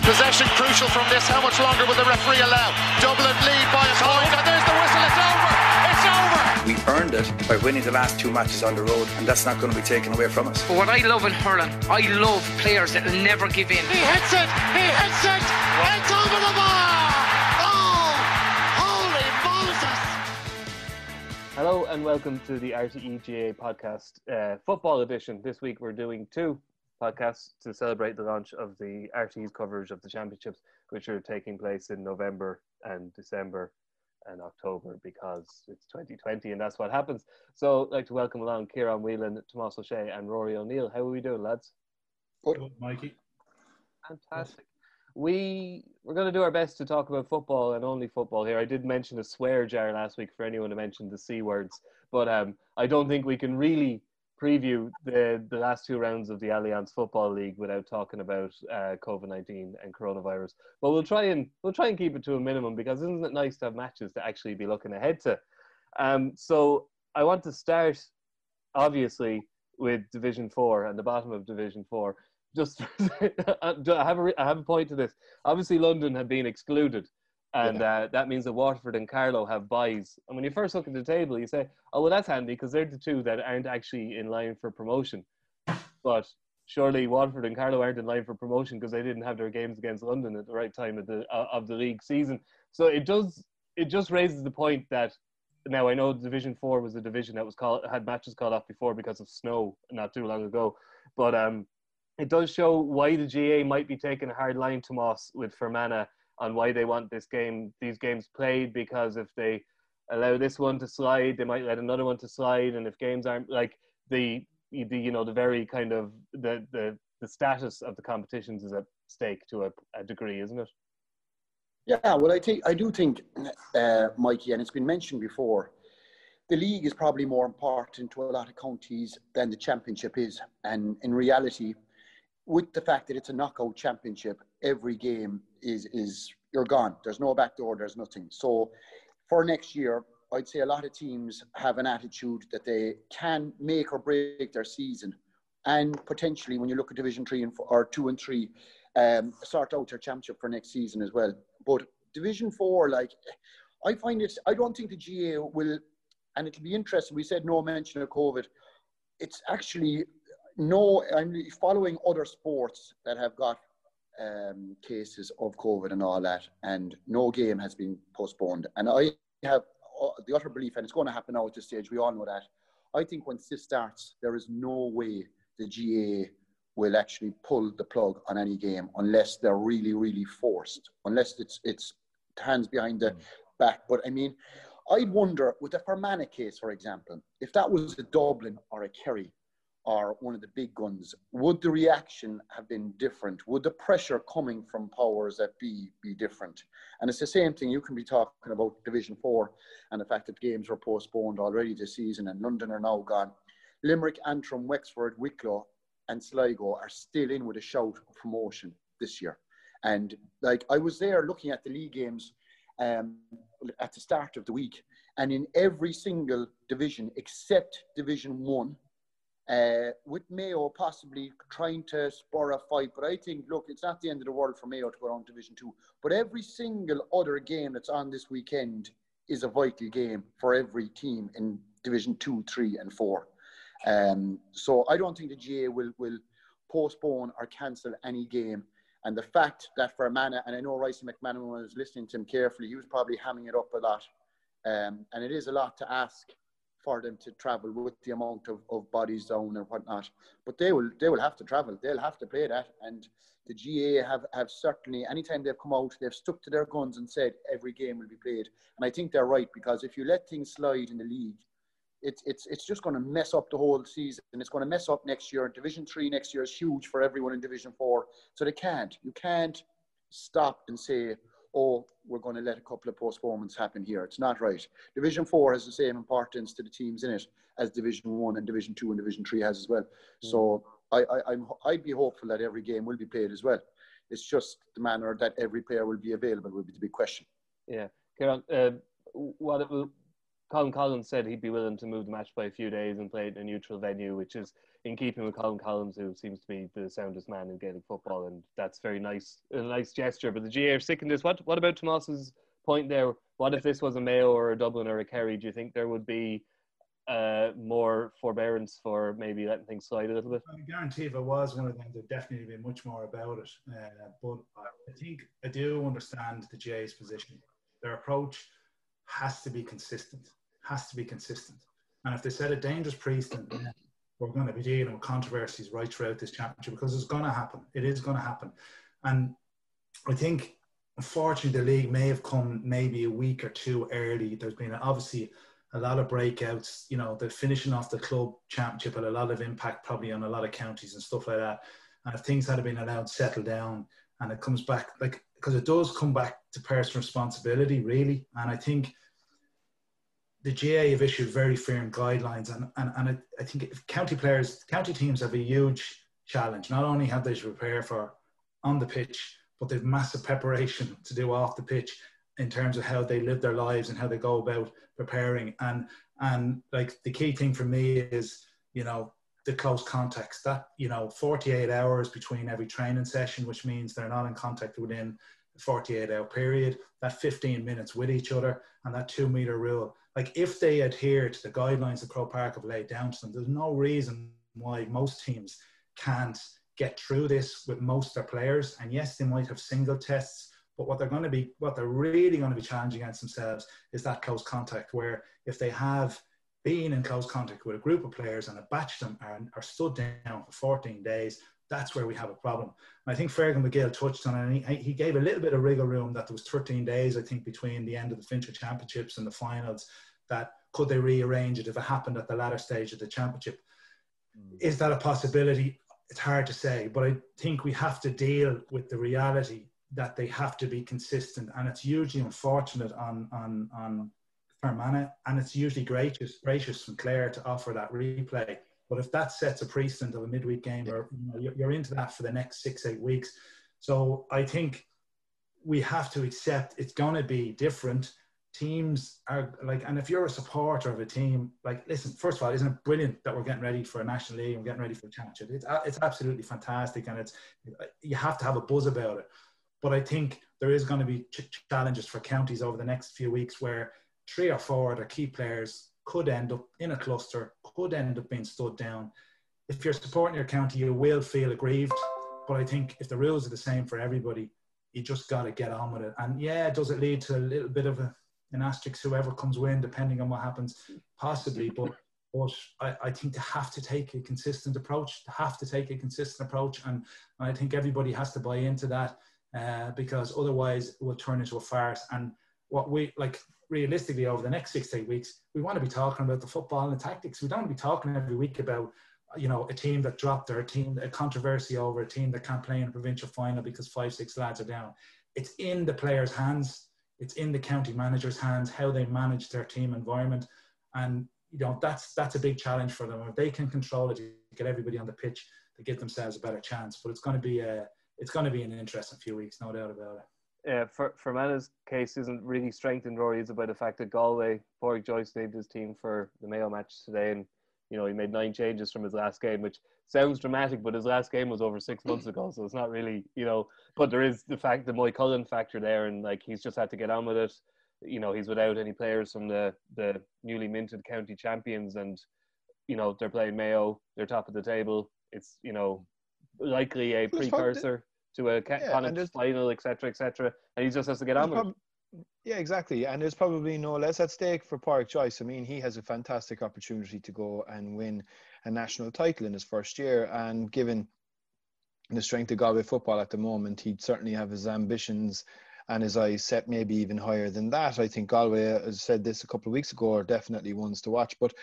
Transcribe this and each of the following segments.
Possession crucial from this. How much longer will the referee allow? Dublin lead by a point, and there's the whistle. It's over. It's over. We earned it by winning the last 2 matches on the road, and that's not going to be taken away from us. But what I love in hurling, I love players that will never give in. He hits it. He hits it. It's over the bar. Oh, holy Moses! Hello and welcome to the RTE GAA podcast, football edition. This week we're doing 2 podcasts to celebrate the launch of the RTE's coverage of the championships, which are taking place in November and December and October because it's 2020 and that's what happens. So I'd like to welcome along Kieran Whelan, Tomas O'Shea and Rory O'Neill. How are we doing, lads? Good, Mikey. Fantastic. We're going to do our best to talk about football and only football here. I did mention a swear jar last week for anyone who mentioned the C words, but I don't think we can really preview the last 2 rounds of the Allianz Football League without talking about COVID-19 and coronavirus. But we'll try and keep it to a minimum because isn't it nice to have matches to actually be looking ahead to? So I want to start, obviously, with Division 4 and the bottom of Division 4. Just I have a point to this. Obviously, London have been excluded, and that means that Waterford and Carlow have byes. And when you first look at the table, you say, "Oh, well, that's handy because they're the 2 that aren't actually in line for promotion." But surely Waterford and Carlow aren't in line for promotion because they didn't have their games against London at the right time of the league season. So it just raises the point that now I know Division 4 was a division that had matches called off before because of snow not too long ago, but it does show why the GA might be taking a hard line, Tomas, with Fermanagh on why they want these games played, because if they allow this one to slide, they might let another one to slide, and if games aren't like the very kind of the status of the competitions is at stake to a degree, isn't it? Yeah, well, I do think, Mikey, and it's been mentioned before, the league is probably more important to a lot of counties than the championship is, and in reality, with the fact that it's a knockout championship, every game is you're gone. There's no backdoor, there's nothing. So for next year, I'd say a lot of teams have an attitude that they can make or break their season. And potentially when you look at Division 3 or 2 and 3, sort out their championship for next season as well. But Division 4, I don't think the GA will, and it'll be interesting, we said no mention of COVID. It's actually I'm following other sports that have got cases of COVID and all that, and no game has been postponed. And I have the utter belief, and it's going to happen now at this stage, we all know that. I think once this starts, there is no way the GA will actually pull the plug on any game unless they're really, really forced, unless it's hands behind the back. But I mean, I'd wonder, with the Fermanagh case, for example, if that was a Dublin or a Kerry, or one of the big guns, would the reaction have been different? Would the pressure coming from powers that be different? And it's the same thing. You can be talking about Division 4 and the fact that games were postponed already this season and London are now gone. Limerick, Antrim, Wexford, Wicklow and Sligo are still in with a shout of promotion this year. And I was there looking at the league games at the start of the week, and in every single division except Division 1, with Mayo possibly trying to spur a fight. But I think, look, it's not the end of the world for Mayo to go down to Division 2. But every single other game that's on this weekend is a vital game for every team in Division 2, 3 and 4. So I don't think the GA will postpone or cancel any game. And the fact that Fermanagh, and I know Ricey McManaman was listening to him carefully, he was probably hamming it up a lot. And it is a lot to ask for them to travel with the amount of bodies down or whatnot. But they will have to travel. They'll have to play that. And the GA have certainly, anytime they've come out, they've stuck to their guns and said every game will be played. And I think they're right, because if you let things slide in the league, it's just going to mess up the whole season. And it's going to mess up next year. Division 3 next year is huge for everyone in Division 4. So you can't stop and say, oh, we're going to let a couple of postponements happen here. It's not right. Division 4 has the same importance to the teams in it as Division 1 and Division 2 and Division 3 has as well. So I'd be hopeful that every game will be played as well. It's just the manner that every player will be available will be the big question. Yeah. Kieran, Colin Collins said he'd be willing to move the match by a few days and play it in a neutral venue, which is in keeping with Colin Collins, who seems to be the soundest man in Gaelic football, and that's very nice, a nice gesture. But the GA are sick in this. What about Tomas's point there? What if this was a Mayo or a Dublin or a Kerry? Do you think there would be more forbearance for maybe letting things slide a little bit? I guarantee if it was one of them, there'd definitely be much more about it. But I think I do understand the GA's position. Their approach has to be consistent. And if they set a dangerous precedent, then we're going to be dealing with controversies right throughout this championship, because it's going to happen. It is going to happen. And I think, unfortunately, the league may have come maybe a week or two early. There's been obviously a lot of breakouts. You know, the finishing off the club championship had a lot of impact probably on a lot of counties and stuff like that. And if things had been allowed to settle down, and it comes back, like, because it does come back to personal responsibility, really. And I think the GA have issued very firm guidelines, and I think if county teams have a huge challenge. Not only have they to prepare for on the pitch, but they've massive preparation to do off the pitch in terms of how they live their lives and how they go about preparing. And like, the key thing for me is, you know, the close contacts, that, you know, 48 hours between every training session, which means they're not in contact within a 48-hour period, that 15 minutes with each other, and that 2-meter rule. Like, if they adhere to the guidelines that Croke Park have laid down to them, there's no reason why most teams can't get through this with most of their players. And yes, they might have single tests, but what they're really going to be challenging against themselves is that close contact, where if they have been in close contact with a group of players and a batch of them are stood down for 14 days, that's where we have a problem. And I think Fergal McGill touched on it, and he gave a little bit of wriggle room that there was 13 days, I think, between the end of the Fincher Championships and the finals, that could they rearrange it if it happened at the latter stage of the championship. Is that a possibility? It's hard to say, but I think we have to deal with the reality that they have to be consistent, and it's usually unfortunate on Fermanagh, and it's usually gracious from Clare to offer that replay. But if that sets a precedent of a midweek game, or, you know, you're into that for the next 6-8 weeks. So I think we have to accept it's going to be different. Teams are like, and if you're a supporter of a team, like, listen, first of all, isn't it brilliant that we're getting ready for a National League and getting ready for a championship? It's absolutely fantastic, and you have to have a buzz about it. But I think there is going to be challenges for counties over the next few weeks, where 3 or 4 of their key players could end up in a cluster, could end up being stood down. If you're supporting your county, you will feel aggrieved. But I think if the rules are the same for everybody, you just got to get on with it. And yeah, does it lead to a little bit of an asterisk, whoever comes in, depending on what happens? Possibly. But I think they have to take a consistent approach. And I think everybody has to buy into that, because otherwise it will turn into a farce. And what we, like, realistically, over the next 6 to 8 weeks, we want to be talking about the football and the tactics. We don't want to be talking every week about, you know, a team that dropped, or a controversy over a team that can't play in a provincial final because 5-6 lads are down. It's in the players' hands. It's in the county manager's hands, how they manage their team environment. And, you know, that's a big challenge for them. If they can control it, get everybody on the pitch, they give themselves a better chance. But it's going to be an interesting few weeks, no doubt about it. Yeah, Fermanah's case isn't really strengthened, Rory, is about the fact that Galway, Pádraig Joyce named his team for the Mayo match today, and, you know, he made 9 changes from his last game, which sounds dramatic, but his last game was over 6 months ago, so it's not really, you know. But there is the fact, the Moy Cullen factor there, and, like, he's just had to get on with it. You know, he's without any players from the newly minted county champions, and, you know, they're playing Mayo, they're top of the table. It's, you know, likely a precursor to a Connacht final, etc., and he just has to get on with it. Yeah, exactly. And there's probably no less at stake for Pádraig Joyce. I mean, he has a fantastic opportunity to go and win a national title in his first year. And given the strength of Galway football at the moment, he'd certainly have his ambitions and his eyes set maybe even higher than that. I think Galway, as I said this a couple of weeks ago, are definitely ones to watch. But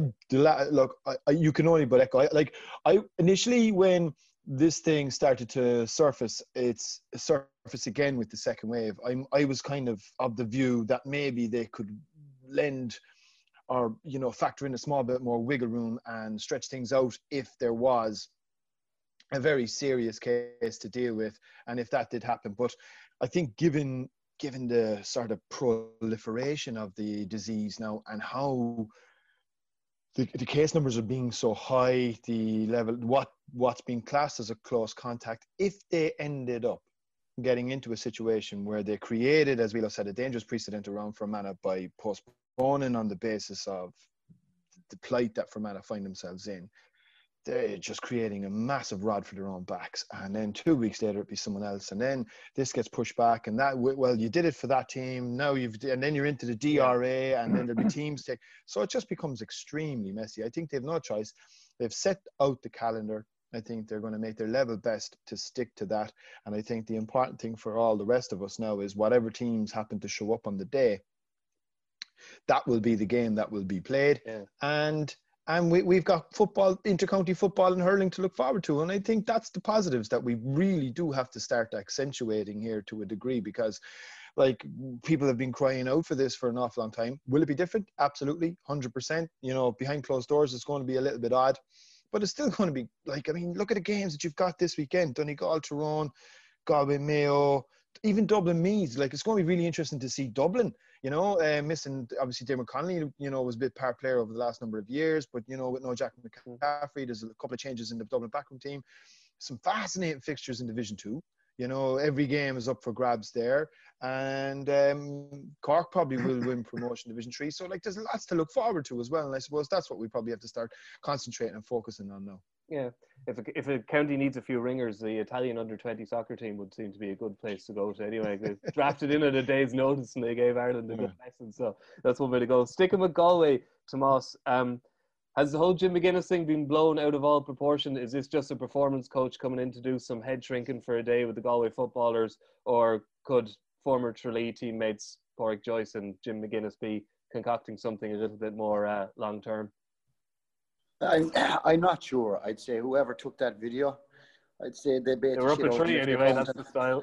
you can only but echo. Initially, when this thing started to surface, it's surface again with the second wave. I was kind of the view that maybe they could lend, or, you know, factor in a small bit more wiggle room and stretch things out if there was a very serious case to deal with, and if that did happen. But I think given the sort of proliferation of the disease now, and how the case numbers are being so high, the level, what's being classed as a close contact, if they ended up getting into a situation where they created, as Wheelo said, a dangerous precedent around Fermanagh by postponing on the basis of the plight that Fermanagh find themselves in, they're just creating a massive rod for their own backs. And then 2 weeks later, it'd be someone else. And then this gets pushed back. And that, well, you did it for that team. Now and then you're into the DRA, and then there'll be teams take. So it just becomes extremely messy. I think they've no choice. They've set out the calendar. I think they're going to make their level best to stick to that. And I think the important thing for all the rest of us now is whatever teams happen to show up on the day, that will be the game that will be played. Yeah. And we've got football, intercounty football and hurling to look forward to. And I think that's the positives that we really do have to start accentuating here to a degree, because like people have been crying out for this for an awful long time. Will it be different? Absolutely, 100%. You know, behind closed doors, it's going to be a little bit odd, but it's still going to be like, I mean, look at the games that you've got this weekend. Donegal, Tyrone, Galway, Mayo, even Dublin Meath. Like, it's going to be really interesting to see Dublin. You know, missing, obviously, Dermot Connolly, you know, was a bit part player over the last number of years. But, you know, with no Jack McCaffrey, there's a couple of changes in the Dublin backroom team. Some fascinating fixtures in Division 2. You know, every game is up for grabs there. And Cork probably will win promotion Division 3. So, like, there's lots to look forward to as well. And I suppose that's what we probably have to start concentrating and focusing on now. Yeah, if a county needs a few ringers, the Italian under-20 soccer team would seem to be a good place to go to anyway. They drafted in at a day's notice and they gave Ireland a good lesson, so that's one way to go. Sticking with Galway, Tomas, has the whole Jim McGuinness thing been blown out of all proportion? Is this just a performance coach coming in to do some head shrinking for a day with the Galway footballers, or could former Tralee teammates Pádraig Joyce and Jim McGuinness be concocting something a little bit more long-term? I'm not sure. I'd say whoever took that video, I'd say they bet. They're up a tree anyway, that's the style.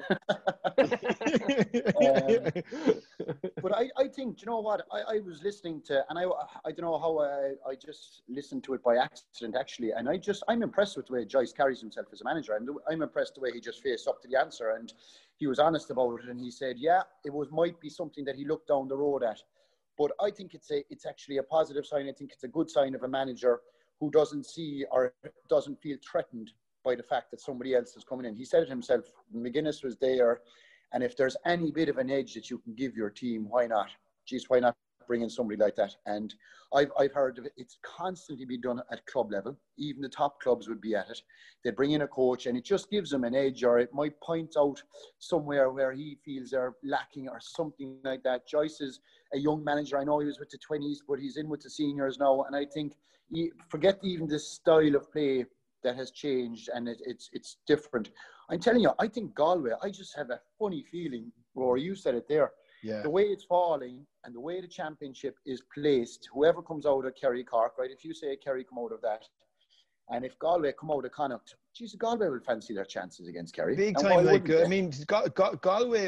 But I think, you know what, I was listening to, and I don't know how I just listened to it by accident actually, and I'm impressed with the way Joyce carries himself as a manager, and I'm impressed the way he just faced up to the answer, and he was honest about it, and he said, yeah, might be something that he looked down the road at, but I think it's actually a positive sign. I think it's a good sign of a manager who doesn't see or doesn't feel threatened by the fact that somebody else is coming in. He said it himself, McGuinness was there, and if there's any bit of an edge that you can give your team, why not? Geez, why not bring in somebody like that? And I've heard of it. It's constantly been done at club level. Even the top clubs would be at it. They bring in a coach and it just gives them an edge, or it might point out somewhere where he feels they're lacking or something like that. Joyce is a young manager. I know he was with the 20s, but he's in with the seniors now. And I think, forget even the style of play that has changed, and it's different. I'm telling you, I think Galway, I just have a funny feeling, Rory, you said it there. Yeah. The way it's falling and the way the championship is placed, whoever comes out of Kerry Cork, right? If you say Kerry come out of that, and if Galway come out of Connacht, geez, Galway will fancy their chances against Kerry. Big time, like, I mean, Galway,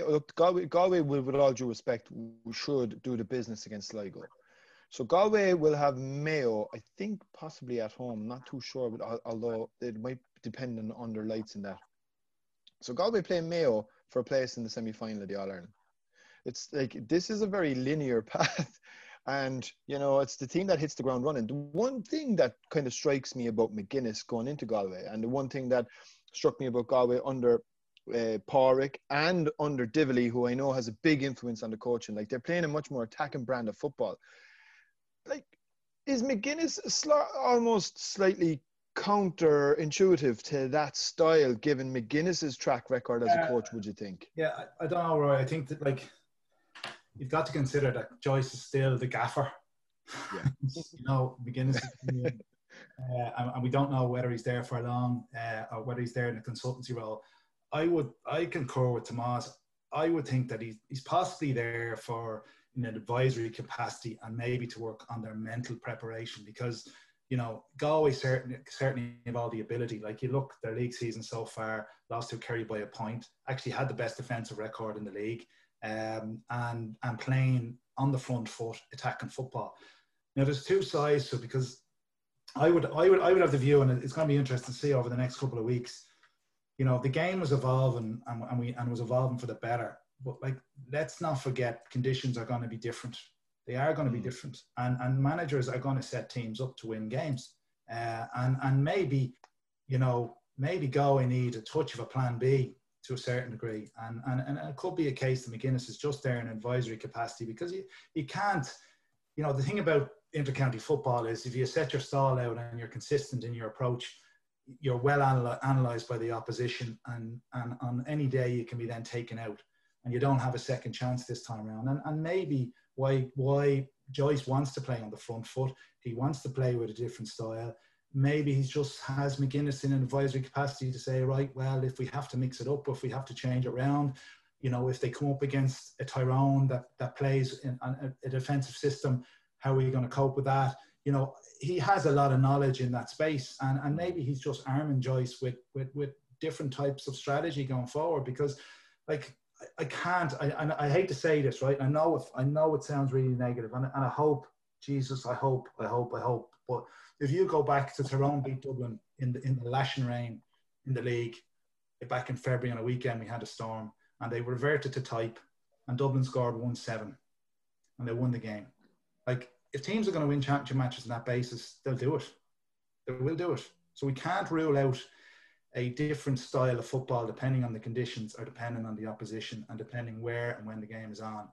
with all due respect, should do the business against Sligo. So Galway will have Mayo, I think possibly at home, not too sure, but although it might depend on their lights in that. So Galway play Mayo for a place in the semi-final of the All-Ireland. It's like, this is a very linear path, and, you know, it's the team that hits the ground running. The one thing that kind of strikes me about McGuinness going into Galway, and the one thing that struck me about Galway under Pádraig and under Dively, who I know has a big influence on the coaching, like, they're playing a much more attacking brand of football. Like, is McGuinness almost slightly counterintuitive to that style, given McGuinness's track record as a coach, would you think? Yeah, I don't know, Roy. I think that, like, you've got to consider that Joyce is still the gaffer. Yeah. You know, McGuinness is and we don't know whether he's there for long or whether he's there in a consultancy role. I concur with Tomas. I would think that he's possibly there for in an advisory capacity and maybe to work on their mental preparation, because, you know, Galway certainly have all the ability. Like, you look, their league season so far, lost to Kerry by a point, actually had the best defensive record in the league, and playing on the front foot, attacking football. Now, there's two sides to it, because I would have the view, and it's going to be interesting to see over the next couple of weeks. You know, the game was evolving and was evolving for the better. But, like, let's not forget, conditions are going to be different. They are going to be different, and managers are going to set teams up to win games. And maybe, maybe Galway need a touch of a plan B to a certain degree. And it could be a case that McGuinness is just there in advisory capacity, because you can't, the thing about intercounty football is if you set your stall out and you're consistent in your approach, you're well analysed by the opposition, and on any day you can be then taken out and you don't have a second chance this time around. And maybe why Joyce wants to play on the front foot, he wants to play with a different style. Maybe he just has McGuinness in an advisory capacity to say, right, well, if we have to mix it up, if we have to change it around, if they come up against a Tyrone that plays in a defensive system, how are we going to cope with that? He has a lot of knowledge in that space, and maybe he's just arming Joyce with different types of strategy going forward, because I hate to say this, right? I know it sounds really negative, and I hope, Jesus, I hope, but if you go back to Tyrone beat Dublin in the lashing rain in the league back in February on a weekend, we had a storm, and they reverted to type, and Dublin scored 1-7, and they won the game. If teams are going to win championship matches on that basis, they'll do it. They will do it. So we can't rule out a different style of football depending on the conditions, or depending on the opposition, and depending where and when the game is on.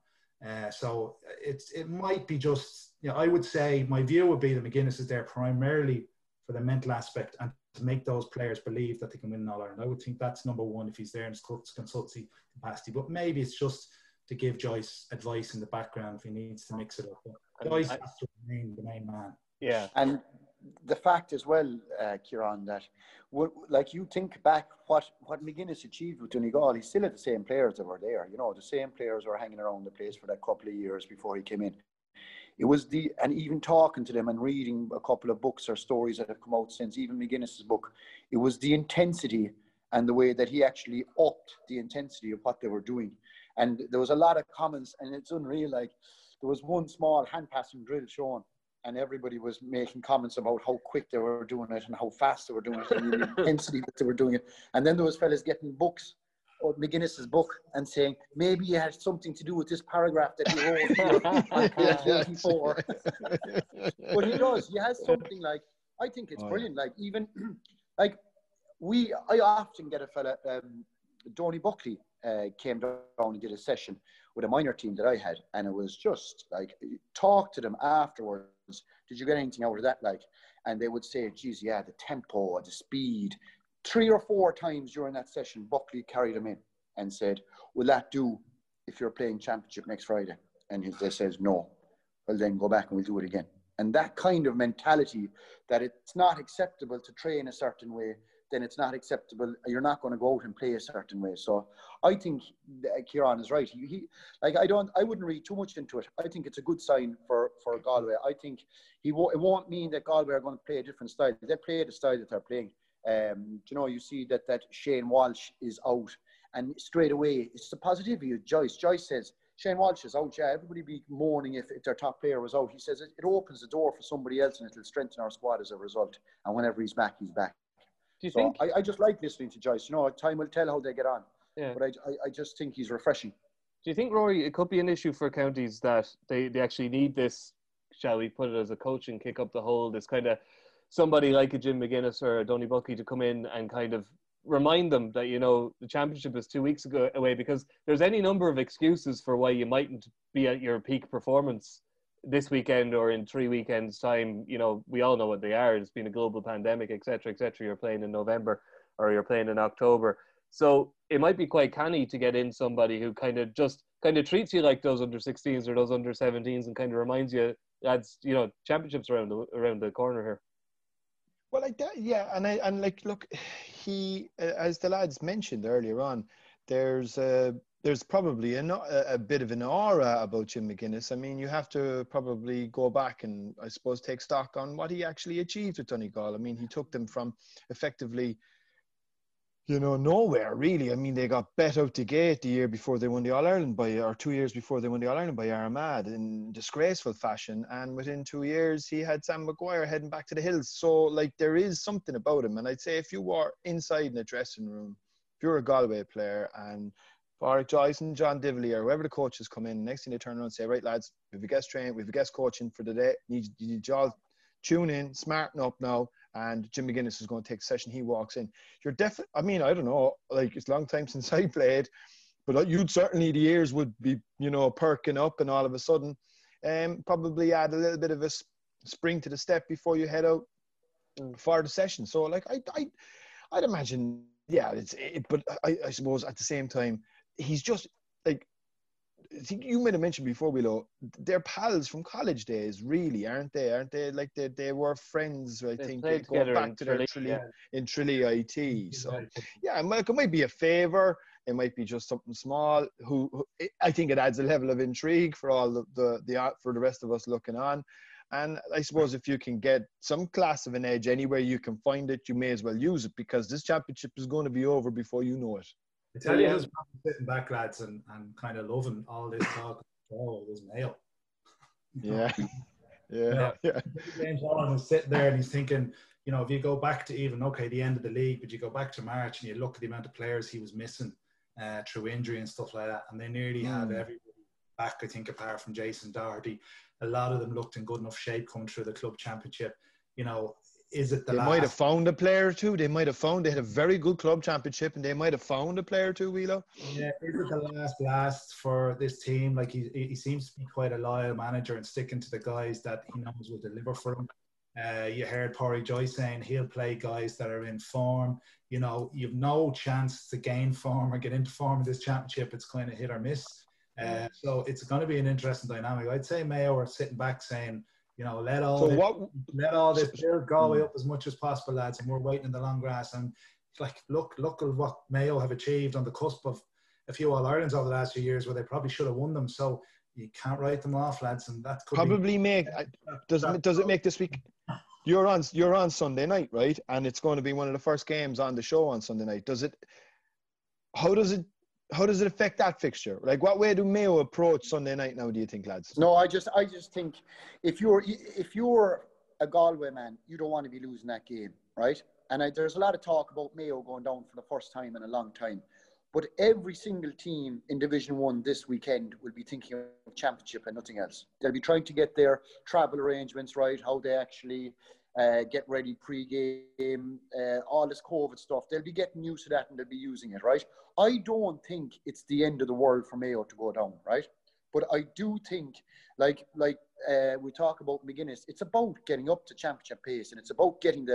So it might be just, I would say my view would be that McGuinness is there primarily for the mental aspect and to make those players believe that they can win in All-Ireland. I would think that's number one if he's there in his consultancy capacity. But maybe it's just to give Joyce advice in the background if he needs to mix it up. But Joyce has to remain the main man. Yeah. And the fact as well, Kieran, that you think back what McGuinness achieved with Donegal, he still had the same players that were there. The same players were hanging around the place for that couple of years before he came in. It was and even talking to them and reading a couple of books or stories that have come out since, even McGuinness's book, it was the intensity and the way that he actually upped the intensity of what they were doing. And there was a lot of comments, and it's unreal. There was one small hand passing drill shown, and everybody was making comments about how quick they were doing it and how fast they were doing it and the intensity that they were doing it. And then there was fellas getting books, or McGuinness's book, and saying maybe it had something to do with this paragraph that he wrote here on page 84. But he does. He has something I think it's brilliant. I often get a fella, Donny Buckley, came down and did a session with a minor team that I had, and it was just talk to them afterwards. Did you get anything out of that? And they would say, geez, yeah, the tempo, the speed. 3 or 4 times during that session, Buckley carried them in and said, will that do if you're playing championship next Friday? And they says, no. Well, then go back and we'll do it again. And that kind of mentality that it's not acceptable to train a certain way, then it's not acceptable. You're not going to go out and play a certain way. So I think Kieran is right. I wouldn't read too much into it. I think it's a good sign for Galway. I think it won't mean that Galway are going to play a different style. They play the style that they're playing. You see that Shane Walsh is out, and straight away it's the positivity of Joyce. Joyce says, Shane Walsh is out. Yeah, everybody be mourning if their top player was out. He says it opens the door for somebody else, and it'll strengthen our squad as a result. And whenever he's back, he's back. Do you think? I just like listening to Joyce. Time will tell how they get on. Yeah. But I just think he's refreshing. Do you think, Rory, it could be an issue for counties that they actually need this, shall we put it as a coaching kick up the hole, this kind of somebody like a Jim McGuinness or a Donny Buckley to come in and kind of remind them that, the championship is 2 weeks away, because there's any number of excuses for why you mightn't be at your peak performance this weekend or in 3 weekends' time. We all know what they are. It's been a global pandemic, etc., etc. You're playing in November or you're playing in October. So it might be quite canny to get in somebody who kind of treats you like those under 16s or those under 17s and kind of reminds you, lads, championships around the corner here. Well, like that, yeah. And look, he, as the lads mentioned earlier on, there's probably a bit of an aura about Jim McGuinness. I mean, you have to probably go back and, I suppose, take stock on what he actually achieved with Donegal. I mean, he took them from effectively, nowhere, really. I mean, they got bet out the gate the year before they won the All-Ireland or 2 years before they won the All-Ireland by Armagh in disgraceful fashion. And within 2 years, he had Sam Maguire heading back to the hills. So, there is something about him. And I'd say if you were inside in a dressing room, if you're a Galway player and Pádraig Joyce and John Dively or whoever the coaches come in, next thing they turn around and say, right lads, we have a guest train, we have a guest coaching for the day, you need you all tune in, smarten up now, and Jim McGuinness is going to take the session. He walks in. You're definitely, I mean, I don't know, like it's a long time since I played, but you'd certainly, the ears would be, you know, perking up, and all of a sudden probably add a little bit of a spring to the step before you head out for the session. So like I'd imagine, yeah, but I suppose at the same time, he's just like, I think you might have mentioned before, Willow, they're pals from college days, really, aren't they? Aren't they? Like they were friends, I think, going back to their in Tralee IT. So yeah, it might be a favour. It might be just something small. I think it adds a level of intrigue for all for the rest of us looking on. And I suppose if you can get some class of an edge anywhere you can find it, you may as well use it, because this championship is going to be over before you know it. I tell you who's sitting back, lads, and kind of loving all this talk. Oh, there's Mayo. Yeah. James Horan is sitting there and he's thinking, you know, if you go back to even, okay, the end of the league, but you go back to March and you look at the amount of players he was missing through injury and stuff like that, and they nearly had everybody back, I think, apart from Jason Doherty. A lot of them looked in good enough shape coming through the club championship. You know, is it they might have found a player or two. They had a very good club championship, and they might have found a player or two, Wheelo. Yeah, is it the last for this team? Like he seems to be quite a loyal manager and sticking to the guys that he knows will deliver for him. You heard Pádraig Joyce saying he'll play guys that are in form. You know, you've no chance to gain form or get into form in this championship. It's kind of hit or miss. So it's going to be an interesting dynamic. I'd say Mayo are sitting back saying, you know, let all this build Galway up as much as possible, lads, and we're waiting in the long grass. And like, look at what Mayo have achieved on the cusp of a few All-Irelands over the last few years, where they probably should have won them. So you can't write them off, lads, and that could probably does it make this week? You're on Sunday night, right? And it's going to be one of the first games on the show on Sunday night. How does it affect that fixture? Like, what way do Mayo approach Sunday night now, do you think, lads? No, I just think if you're a Galway man, you don't want to be losing that game, right? And there's a lot of talk about Mayo going down for the first time in a long time. But every single team in Division 1 this weekend will be thinking of championship and nothing else. They'll be trying to get their travel arrangements right, how they actually get ready pre-game, all this COVID stuff. They'll be getting used to that and they'll be using it, right? I don't think it's the end of the world for Mayo to go down, right? But I do think, like we talk about McGuinness, it's about getting up to championship pace, and it's about getting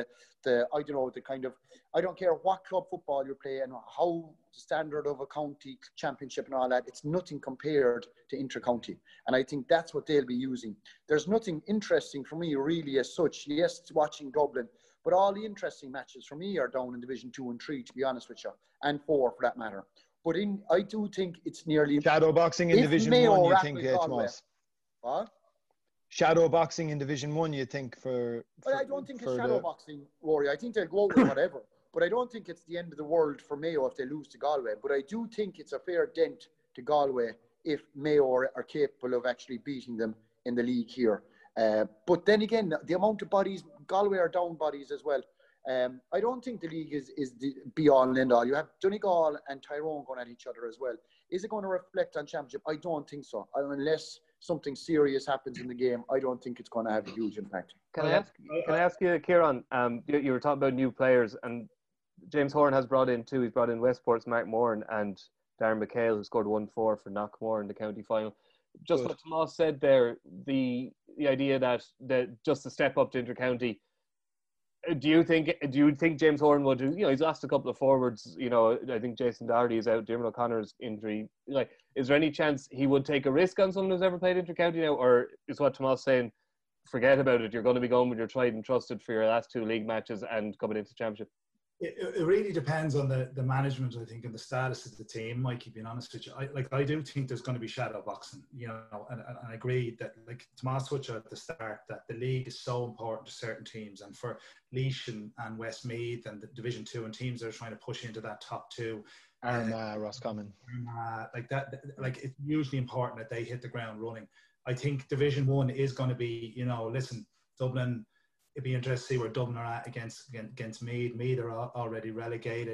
I don't care what club football you play and how the standard of a county championship and all that, it's nothing compared to inter-county. And I think that's what they'll be using. There's nothing interesting for me really as such. Yes, watching Dublin, but all the interesting matches for me are down in Division 2 and 3, to be honest with you, and 4 for that matter. But I do think it's nearly... Shadow boxing in Division 1, you think, Tomas? What? Shadow boxing in Division 1, you think, Well, I don't think it's shadow boxing, Rory. I think they'll go out with whatever. But I don't think it's the end of the world for Mayo if they lose to Galway. But I do think it's a fair dent to Galway if Mayo are capable of actually beating them in the league here. But then again, the amount of bodies, Galway are down bodies as well. I don't think the league is the be-all and end-all. You have Donegal and Tyrone going at each other as well. Is it going to reflect on championship? I don't think so. Unless something serious happens in the game, I don't think it's going to have a huge impact. Can I ask you, Kieran? You were talking about new players, and James Horan has brought in two. He's brought in Westport's Mark Moran and Darren McHale, who scored 1-4 for Knockmore in the county final. Just what Tomas said there, the idea that just a step up to inter-county. Do you think James Horan would do? You know, he's lost a couple of forwards. You know, I think Jason Doherty is out. Dermot O'Connor's injury. Like, is there any chance he would take a risk on someone who's ever played inter-county now, or is what Tomas saying? Forget about it. You're going to be going with your tried and trusted for your last 2 league matches and coming into championship. It really depends on the management, I think, and the status of the team, Mikey, being honest with you. I do think there's going to be shadow boxing, you know, and I agree that, like Tomas touched at the start, that the league is so important to certain teams, and for Laois and Westmeath and the Division 2 and teams that are trying to push into that top 2. Roscommon. Like that, like it's hugely important that they hit the ground running. I think Division 1 is going to be, you know, listen, Dublin, it'd be interesting to see where Dublin are at against Meath. Meath are already relegated.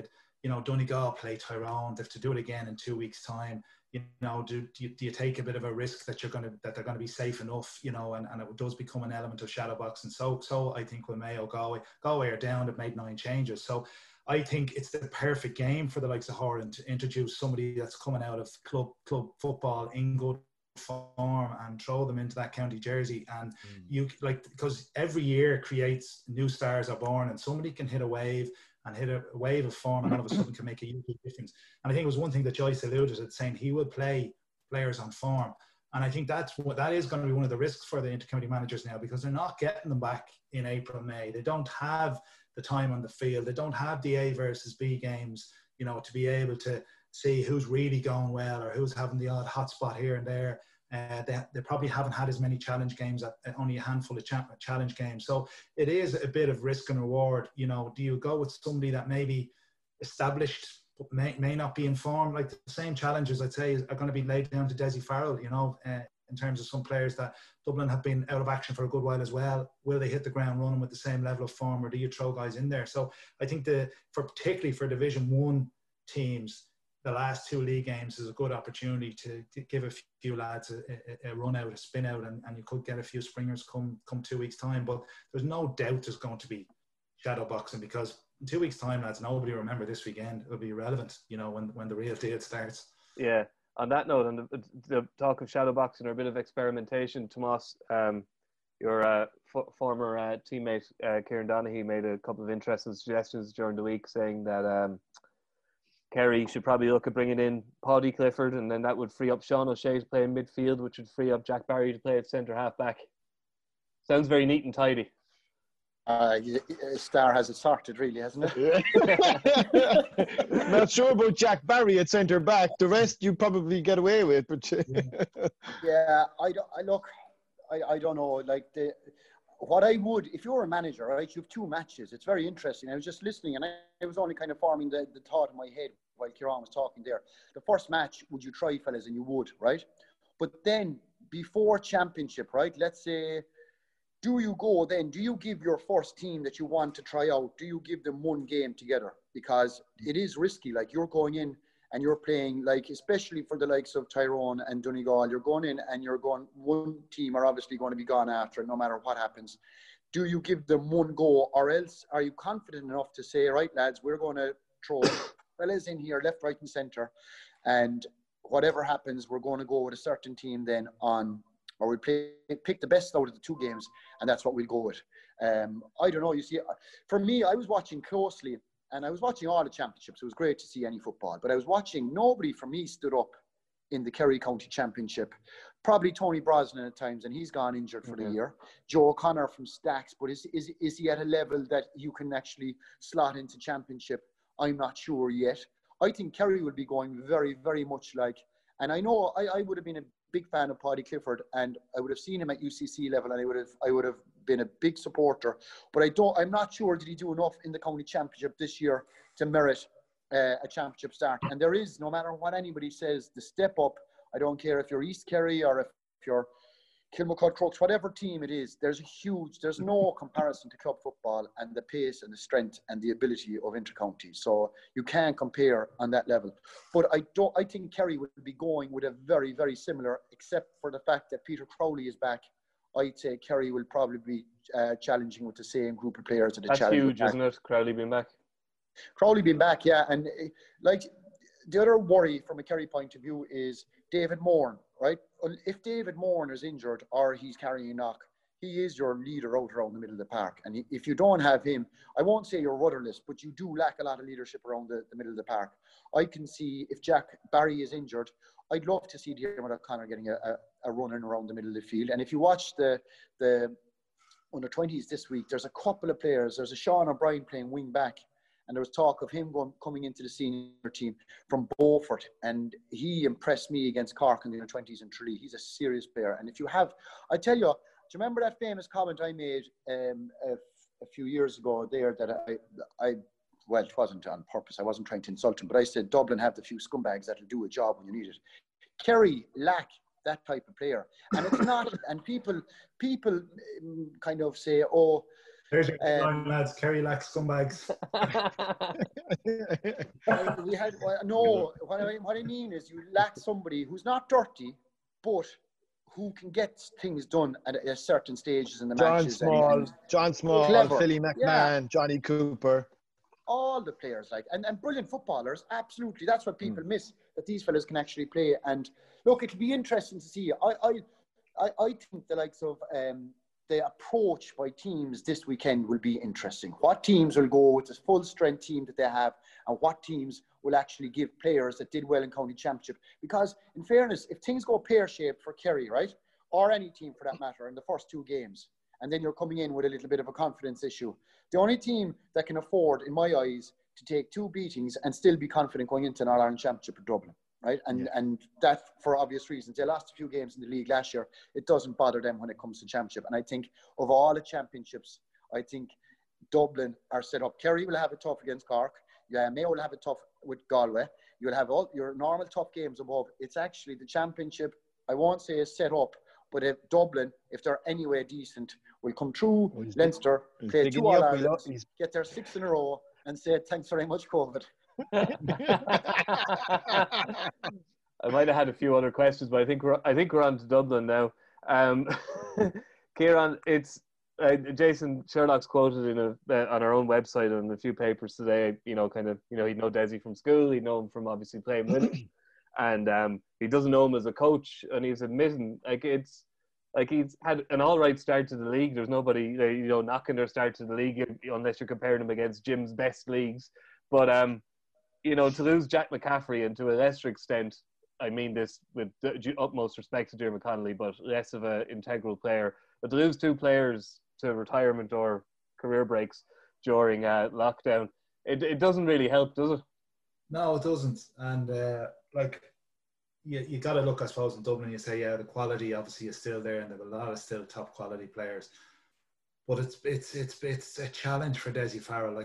you know, Donegal play Tyrone. They have to do it again in 2 weeks' time. You know, do you take a bit of a risk that they're going to be safe enough, you know, and it does become an element of shadow boxing. So I think with Mayo, Galway are down. They've made 9 changes. So I think it's the perfect game for the likes of Horan to introduce somebody that's coming out of club football in good form and throw them into that county jersey. And you like, because every year creates new stars are born, and somebody can hit a wave of form and all of a sudden can make a huge difference. And I think it was one thing that Joyce alluded to, saying he would play players on form. And I think that is going to be one of the risks for the intercounty managers now, because they're not getting them back in April, May. They don't have the time on the field. They don't have the A versus B games, you know, to be able to see who's really going well or who's having the odd hot spot here and there. They probably haven't had as many challenge games, only a handful of challenge games. So it is a bit of risk and reward. You know, do you go with somebody that maybe established but may not be informed? Like the same challenges, I'd say, are going to be laid down to Desi Farrell, you know, in terms of some players that Dublin have been out of action for a good while as well. Will they hit the ground running with the same level of form, or do you throw guys in there? So I think particularly for Division 1 teams, the last 2 league games is a good opportunity to give a few lads a run out, a spin out, and you could get a few springers come 2 weeks' time. But there's no doubt there's going to be shadow boxing, because in 2 weeks' time, lads, nobody will remember this weekend. It'll be irrelevant, you know, when the real deal starts. Yeah. On that note, on the talk of shadow boxing or a bit of experimentation, Tomas, your former teammate Kieran Donaghy made a couple of interesting suggestions during the week, saying that Kerry should probably look at bringing in Paddy Clifford, and then that would free up Sean O'Shea to play in midfield, which would free up Jack Barry to play at centre half back. Sounds very neat and tidy. Star has it sorted, really, hasn't it? Not sure about Jack Barry at centre back. The rest you probably get away with, but yeah, I don't know. Like what I would, if you're a manager, right? You have 2 matches. It's very interesting. I was just listening, and I was only kind of forming the thought in my head while Kieran was talking there. The first match, would you try, fellas? And you would, right? But then before championship, right? Let's say, do you give your first team that you want to try out, do you give them 1 game together? Because it is risky. Like, you're going in and you're playing, like, especially for the likes of Tyrone and Donegal, you're going in and you're going, 1 team are obviously going to be gone after it, no matter what happens. Do you give them 1 go, or else are you confident enough to say, right, lads, we're going to throw fellas in here, left, right and centre, and whatever happens, we're going to go with a certain team then on, or we pick the best out of the 2 games, and that's what we'll go with. I don't know. You see, for me, I was watching closely, and I was watching all the championships. It was great to see any football, but I was watching, nobody for me stood up in the Kerry County Championship. Probably Tony Brosnan at times, and he's gone injured for the year. Joe O'Connor from Stacks, but is he at a level that you can actually slot into championship? I'm not sure yet. I think Kerry will be going very, very much like, and I know I would have been a big fan of Paddy Clifford, and I would have seen him at UCC level, and I would have been a big supporter. But I'm not sure did he do enough in the county championship this year to merit a championship start. And there is, no matter what anybody says, the step up. I don't care if you're East Kerry or if you're Kilmacud Crooks, whatever team it is, there's no comparison to club football and the pace and the strength and the ability of intercounty. So you can't compare on that level. But I think Kerry would be going with a very, very similar, except for the fact that Peter Crowley is back. I'd say Kerry will probably be challenging with the same group of players. That's huge, isn't it? Crowley being back. Crowley being back, yeah. And like the other worry from a Kerry point of view is David Moran, right? If David Moran is injured or he's carrying a knock, he is your leader out around the middle of the park. And if you don't have him, I won't say you're rudderless, but you do lack a lot of leadership around the middle of the park. I can see if Jack Barry is injured, I'd love to see Diarmuid O'Connor getting a run in around the middle of the field. And if you watch the under-20s this week, there's a couple of players. There's a Sean O'Brien playing wing back, and there was talk of him coming into the senior team from Beaufort, and he impressed me against Cork in the under-20s in Tralee. He's a serious player. And if you have, I tell you, do you remember that famous comment I made a few years ago there that well, it wasn't on purpose. I wasn't trying to insult him, but I said Dublin have the few scumbags that'll do a job when you need it. Kerry lack that type of player, and it's not. And people kind of say, oh, There's your line, lads. Kerry lacks scumbags. We had no. What I mean is, you lack somebody who's not dirty, but who can get things done at certain stages in the matches. John Small, clever. Philly McMahon, Johnny Cooper. All the players, and brilliant footballers, absolutely. That's what people miss, that these fellas can actually play. And look, it'll be interesting to see. I think the likes of the approach by teams this weekend will be interesting. What teams will go with this full strength team that they have, and what teams will actually give players that did well in county championship. Because in fairness, if things go pear-shaped for Kerry, right, or any team for that matter, in the first 2 games, and then you're coming in with a little bit of a confidence issue, the only team that can afford, in my eyes, to take 2 beatings and still be confident going into an All-Ireland Championship are Dublin, right? And that, for obvious reasons, they lost a few games in the league last year. It doesn't bother them when it comes to championship. And I think of all the championships, I think Dublin are set up. Kerry will have it tough against Cork. Mayo will have it tough with Galway. You'll have all your normal tough games above. It's actually the championship, I won't say is set up, but if Dublin, if they're anyway decent, will come through Leinster, play 2 All-Irelands, get their 6 in a row, and say thanks very much, COVID. I might have had a few other questions, but I think we're on to Dublin now. Kieran, it's Jason Sherlock's quoted on our own website and a few papers today. He'd know Desi from school. He'd know him from obviously playing with him, and he doesn't know him as a coach. And he's admitting he's had an all right start to the league. There's nobody knocking their start to the league unless you're comparing them against Jim's best leagues. But to lose Jack McCaffrey, and to a lesser extent, I mean this with the utmost respect to Diarmuid Connolly, but less of an integral player, but to lose 2 players to retirement or career breaks during lockdown, it doesn't really help, does it? No, it doesn't. And you got to look, I suppose, in Dublin. You say, the quality obviously is still there, and there are a lot of still top quality players. But it's a challenge for Dessie Farrell.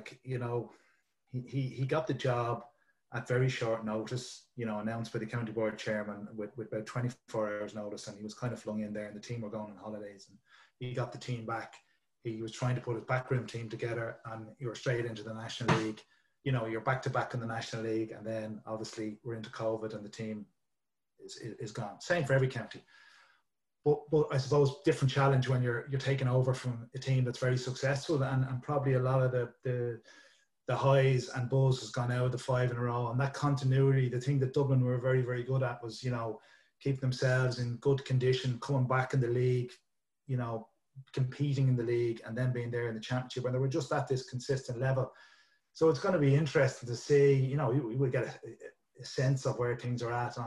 He got the job at very short notice, announced by the county board chairman with about 24 hours notice, and he was kind of flung in there, and the team were going on holidays, and he got the team back. He was trying to put his backroom team together, and you were straight into the National League. You're back to back in the National League, and then obviously we're into COVID and the team is gone. Same for every county. But I suppose different challenge when you're taking over from a team that's very successful, and probably a lot of the highs and buzz has gone out of the 5 in a row, and that continuity, the thing that Dublin were very, very good at was, keeping themselves in good condition, coming back in the league, competing in the league, and then being there in the championship, and they were just at this consistent level. So it's going to be interesting to see, we will get a sense of where things are at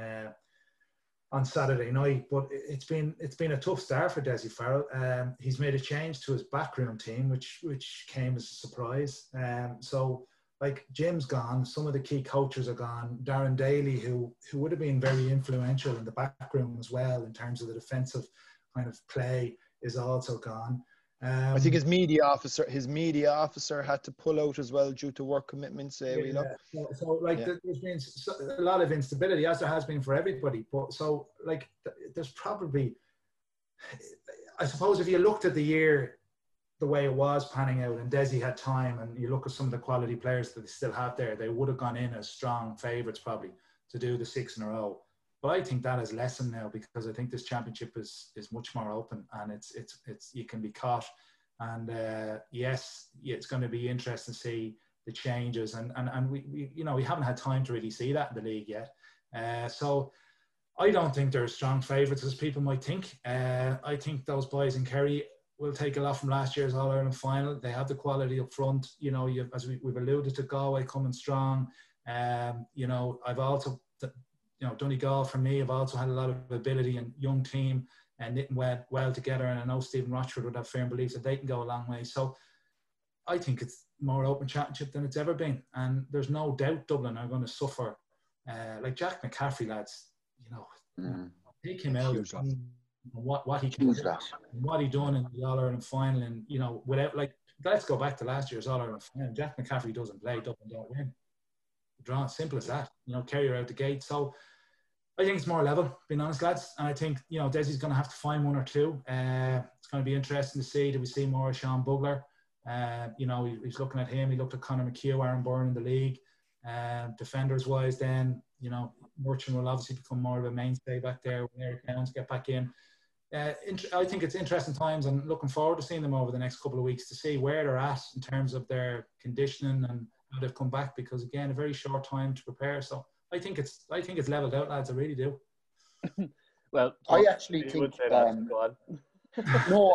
on Saturday night. But it's been a tough start for Dessie Farrell. He's made a change to his backroom team, which came as a surprise. So Jim's gone, some of the key coaches are gone. Darren Daly, who would have been very influential in the backroom as well in terms of the defensive kind of play, is also gone. I think his media officer had to pull out as well due to work commitments. There's been a lot of instability, as there has been for everybody. But there's probably, I suppose, if you looked at the year the way it was panning out, and Dessie had time, and you look at some of the quality players that they still have there, they would have gone in as strong favourites probably to do the 6 in a row. But I think that is lessened now, because I think this championship is much more open, and it's you can be caught. And it's going to be interesting to see the changes, and we haven't had time to really see that in the league yet. So I don't think they're strong favourites as people might think. I think those boys in Kerry will take a lot from last year's All-Ireland final. They have the quality up front. As we've alluded to, Galway coming strong. I've also. Donegal, for me, have also had a lot of ability and young team and knitting well together. And I know Stephen Rochford would have firm beliefs that they can go a long way. So I think it's more open championship than it's ever been. And there's no doubt Dublin are going to suffer. Jack McCaffrey, lads, take him out and what he can do, what he done in the All-Ireland final. And, without, let's go back to last year's All-Ireland final. Jack McCaffrey doesn't play, Dublin don't win. Draw, simple as that. Carry her out the gate. So I think it's more level, being honest, lads. And I think Dessie's going to have to find one or two. It's going to be interesting to see. Do we see more of Sean Bugler? You know, he's looking at him. He looked at Conor McHugh, Aaron Byrne in the league. Defenders-wise, then, you know, Murchan will obviously become more of a mainstay back there when Eric Downs get back in. I think it's interesting times, and looking forward to seeing them over the next couple of weeks to see where they're at in terms of their conditioning and how they've come back, because again, a very short time to prepare. So I think it's leveled out, lads. I really do. Well, I actually think no,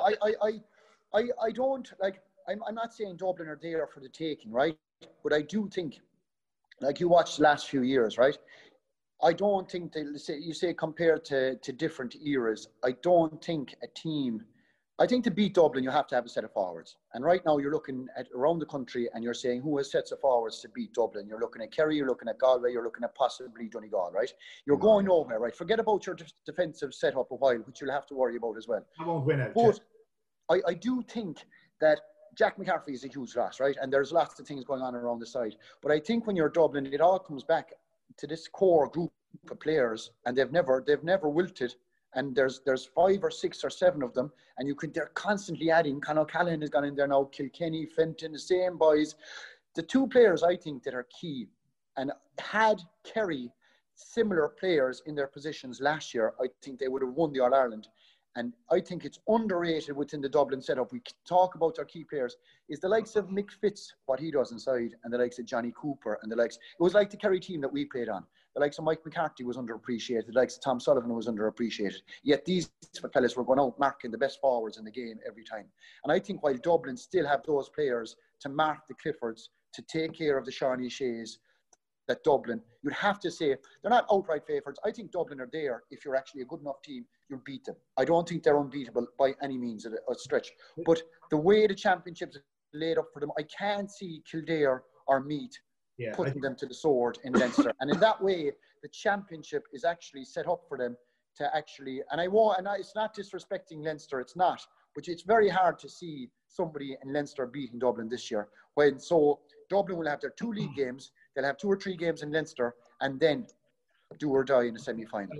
I don't like. I'm not saying Dublin are there for the taking, right? But I do think, like you watched the last few years, right? I don't think you say compared to different eras. I don't think a team. I think to beat Dublin, you have to have a set of forwards. And right now, you're looking at around the country, and you're saying who has sets of forwards to beat Dublin. You're looking at Kerry, you're looking at Galway, you're looking at possibly Donegal, right? You're going nowhere, right? Forget about your defensive setup a while, which you'll have to worry about as well. I won't win it. But I do think that Jack McCarthy is a huge loss, right? And there's lots of things going on around the side. But I think when you're Dublin, it all comes back to this core group of players, and they've never wilted. And there's 5 or 6 or 7 of them, and they're constantly adding. Conor Callahan has gone in there now, Kilkenny, Fenton, the same boys. The 2 players I think that are key, and had Kerry similar players in their positions last year, I think they would have won the All-Ireland. And I think it's underrated within the Dublin setup. We talk about our key players. Is the likes of Mick Fitz, what he does inside, and the likes of Johnny Cooper, and the likes. It was like the Kerry team that we played on. The likes of Mike McCarthy was underappreciated. The likes of Tom Sullivan was underappreciated. Yet these fellas were going out marking the best forwards in the game every time. And I think while Dublin still have those players to mark the Cliffords, to take care of the Shawnee Sheas, that Dublin, you'd have to say, they're not outright favourites. I think Dublin are there. If you're actually a good enough team, you'll beat them. I don't think they're unbeatable by any means at a stretch. But the way the championship's laid up for them, I can't see Kildare or Meath putting them to the sword in Leinster. And in that way, the championship is actually set up for them to actually, it's not disrespecting Leinster, it's not, but it's very hard to see somebody in Leinster beating Dublin this year. So Dublin will have their 2 league games, they'll have 2 or 3 games in Leinster, and then do or die in the semi-final.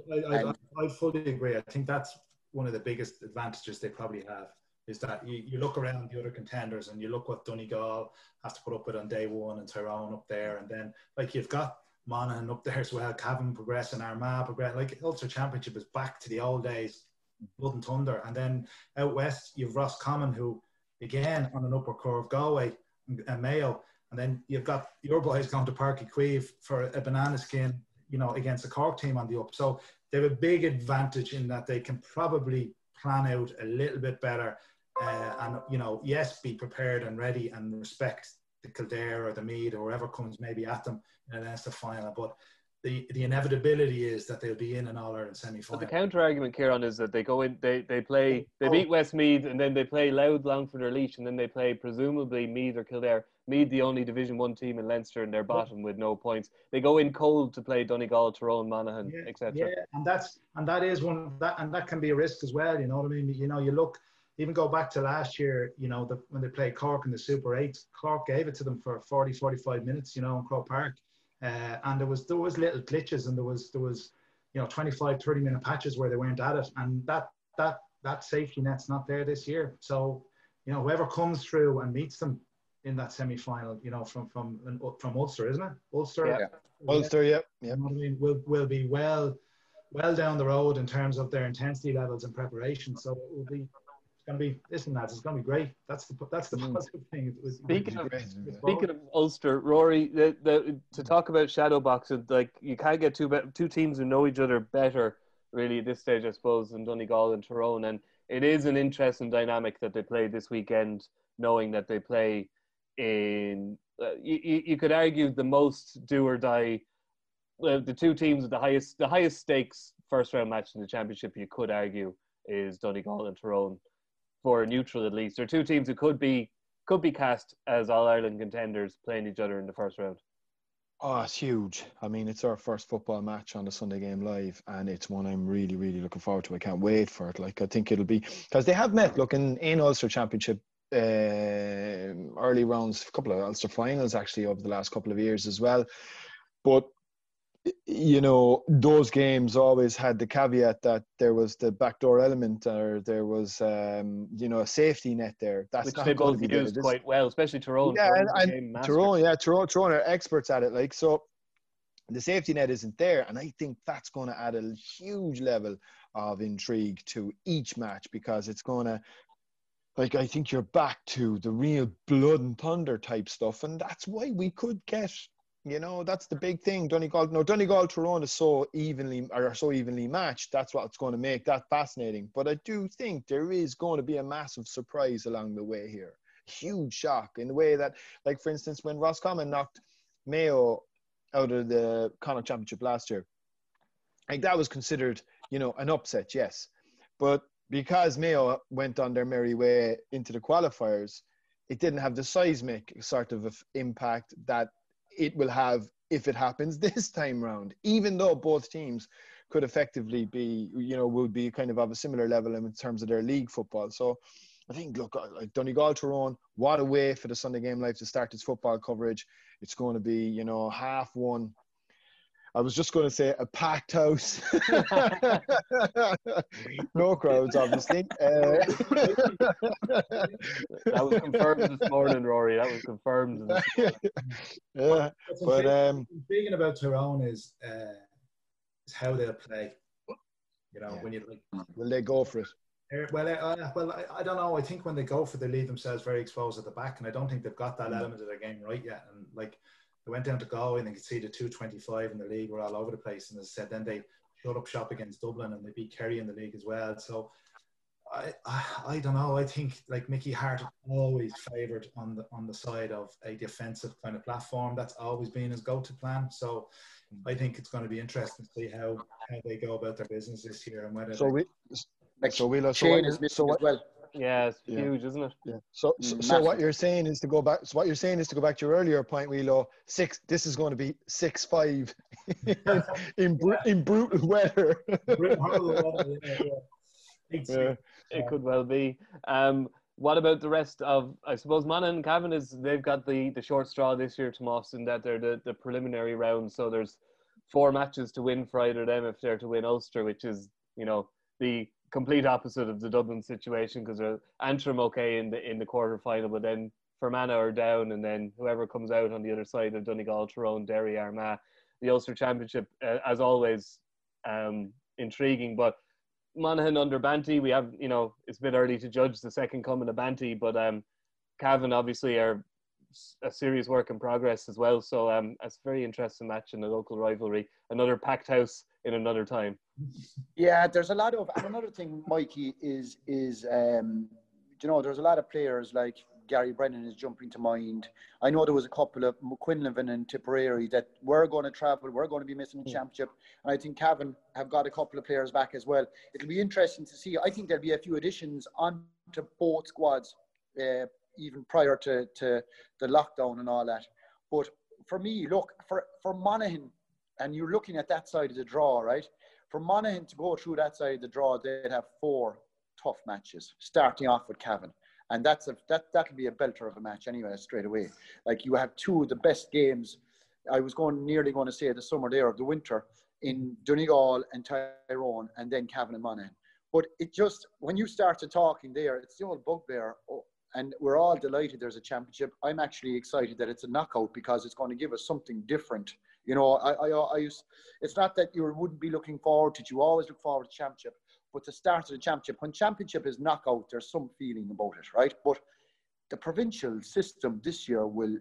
I fully agree. I think that's one of the biggest advantages they probably have, is that you look around the other contenders and you look what Donegal has to put up with on day one, and Tyrone up there, and then like you've got Monaghan up there as well, Cavan progressing, Armagh progressing. Like Ulster Championship is back to the old days, blood and thunder. And then out west you've Roscommon, who again on an upper curve, Galway and Mayo, and then you've got your boys going to Páirc Uí Chaoimh for a banana skin, you know, against the Cork team on the up. So they have a big advantage in that they can probably plan out a little bit better, and, you know, yes, be prepared and ready and respect the Kildare or the Meath or whoever comes maybe at them in the next final. But the inevitability is that they'll be in an All-Ireland semi-final. But the counter-argument, Kieran, is that they go in, they beat Westmeath, and then they play Louth, Longford or Laois, and then they play presumably Meath or Kildare. Meath, the only Division 1 team in Leinster, and they're bottom with no points. They go in cold to play Donegal, Tyrone, Monaghan, etc. Yeah, and that can be a risk as well. You know what I mean? You know, you look, even go back to last year. You know, when they played Cork in the Super 8, Cork gave it to them for 40-45 minutes. You know, in Croke Park, and there was little glitches, and there was you know 25-30 minute patches where they weren't at it, and that safety net's not there this year. So, you know, whoever comes through and meets them in that semi-final, you know, from Ulster, isn't it? Ulster, yeah. Ulster, yeah. You know what I mean? Will be well down the road in terms of their intensity levels and preparation. So it will be. It's going to be. Listen, lads, it's going to be great. That's the positive thing. Speaking of Ulster, Rory, to talk about shadow boxing, like you can't get two teams who know each other better really at this stage, I suppose, than Donegal and Tyrone, and it is an interesting dynamic that they play this weekend, knowing that they play in you could argue the most do or die, the 2 teams with the highest stakes first round match in the championship, you could argue, is Donegal and Tyrone. For a neutral, at least, they're 2 teams who could be cast as All-Ireland contenders playing each other in the first round. Oh, it's huge. I mean, it's our first football match on the Sunday Game Live, and it's one I'm really, really looking forward to. I can't wait for it. Like, I think it'll be, because they have met, look, in Ulster Championship early rounds, a couple of Ulster finals actually over the last couple of years as well. But you know, those games always had the caveat that there was the backdoor element, or there was, you know, a safety net there. That's which not they going both to be there. used quite well, especially Tyrone. Yeah, and Tyrone, Tyrone are experts at it. Like, so the safety net isn't there, and I think that's going to add a huge level of intrigue to each match, because it's going to, like, I think you're back to the real blood and thunder type stuff, and that's why we could get, you know, that's the big thing. Donegal Tyrone is so evenly matched. That's what's going to make that fascinating. But I do think there is going to be a massive surprise along the way here. Huge shock in the way that, like, for instance, when Roscommon knocked Mayo out of the Connacht Championship last year, like, that was considered, you know, an upset, yes. But because Mayo went on their merry way into the qualifiers, it didn't have the seismic sort of impact that it will have if it happens this time round, even though both teams could effectively be, you know, would be kind of a similar level in terms of their league football. So I think, look, like Donegal Tyrone, what a way for the Sunday Game Live to start its football coverage. It's going to be, you know, 1:30. I was just going to say a packed house. No crowds, obviously. That was confirmed this morning, Rory. That was confirmed. Yeah, but speaking about Tyrone is how they'll play. You know, when you like, will they go for it? Well, I don't know. I think when they go for it, they leave themselves very exposed at the back, and I don't think they've got that element of their game right yet. And like, they went down to Galway and they could see the 225 in the league were all over the place. And as I said, then they shut up shop against Dublin and they beat Kerry in the league as well. So I don't know. I think, like, Mickey Hart always favoured on the side of a defensive kind of platform. That's always been his go-to plan. So I think it's going to be interesting to see how they go about their business this year and whether Shane is missing as well. Yeah, it's huge, isn't it? Yeah. So what you're saying is to go back. So what you're saying is to go back to your earlier point, Wheelo. This is going to be 6-5 in brutal weather. It could well be. What about the rest of? I suppose Monaghan and Cavan they've got the short straw this year, Tomas, in that they're the preliminary round. So there's 4 matches to win for either of them if they're to win Ulster, which is, you know, the complete opposite of the Dublin situation, because they're Antrim okay in the quarter final, but then Fermanagh are down, and then whoever comes out on the other side of Donegal, Tyrone, Derry, Armagh. The Ulster Championship, as always, intriguing. But Monaghan under Banty, we have, you know, it's a bit early to judge the second coming of Banty, but Cavan obviously are a serious work in progress as well. So it's a very interesting match in the local rivalry. Another packed house in another time. Yeah, there's a lot of, and another thing, Mikey, is you know, there's a lot of players like Gary Brennan is jumping to mind. I know there was a couple of Quinlivan and Tipperary that were going to travel, we're going to be missing the championship, and I think Cavan have got a couple of players back as well. It'll be interesting to see. I think there'll be a few additions onto both squads, even prior to the lockdown and all that. But for me, look, for Monaghan, and you're looking at that side of the draw, right? For Monaghan to go through that side of the draw, they'd have 4 tough matches, starting off with Cavan. And that'll be a belter of a match anyway, straight away. Like, you have 2 of the best games, I was nearly going to say the summer there, of the winter, in Donegal and Tyrone, and then Cavan and Monaghan. But it just, when you started talking there, it's the old bugbear. And we're all delighted there's a championship. I'm actually excited that it's a knockout, because it's going to give us something different. You know, it's not that you wouldn't be looking forward to it. You always look forward to championship. But the start of the championship, when championship is knockout, there's some feeling about it, right? But the provincial system this year will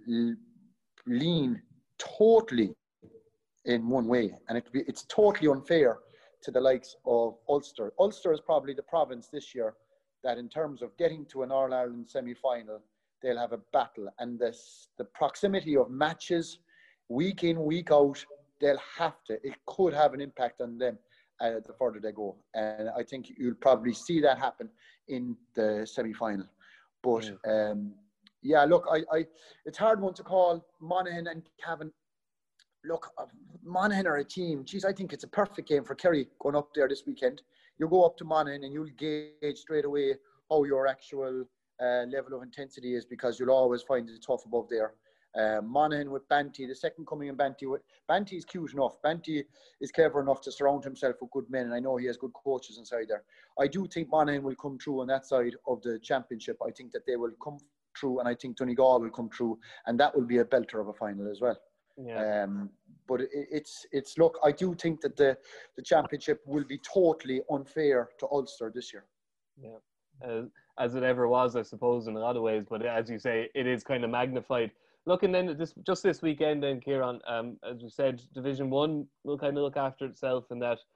lean totally in one way. And it's totally unfair to the likes of Ulster. Ulster is probably the province this year that, in terms of getting to an All-Ireland semi-final, they'll have a battle. And the proximity of matches, week in, week out, they'll have to. It could have an impact on them the further they go. And I think you'll probably see that happen in the semi-final. But, yeah, look, it's a hard one to call. Monaghan and Cavan. Look, Monaghan are a team. Geez, I think it's a perfect game for Kerry going up there this weekend. You go up to Monaghan and you'll gauge straight away how your actual level of intensity is, because you'll always find it tough above there. Monaghan with Banty, the second coming in Banty. Banty is cute enough. Banty is clever enough to surround himself with good men, and I know he has good coaches inside there. I do think Monaghan will come through on that side of the championship. I think that they will come through, and I think Donegal will come through, and that will be a belter of a final as well. Yeah. But it's look, I do think that the championship will be totally unfair to Ulster this year. Yeah, as it ever was, I suppose, in a lot of ways. But as you say, it is kind of magnified. Looking then at this weekend, then Kieran, as we said, Division 1 will kind of look after itself, in that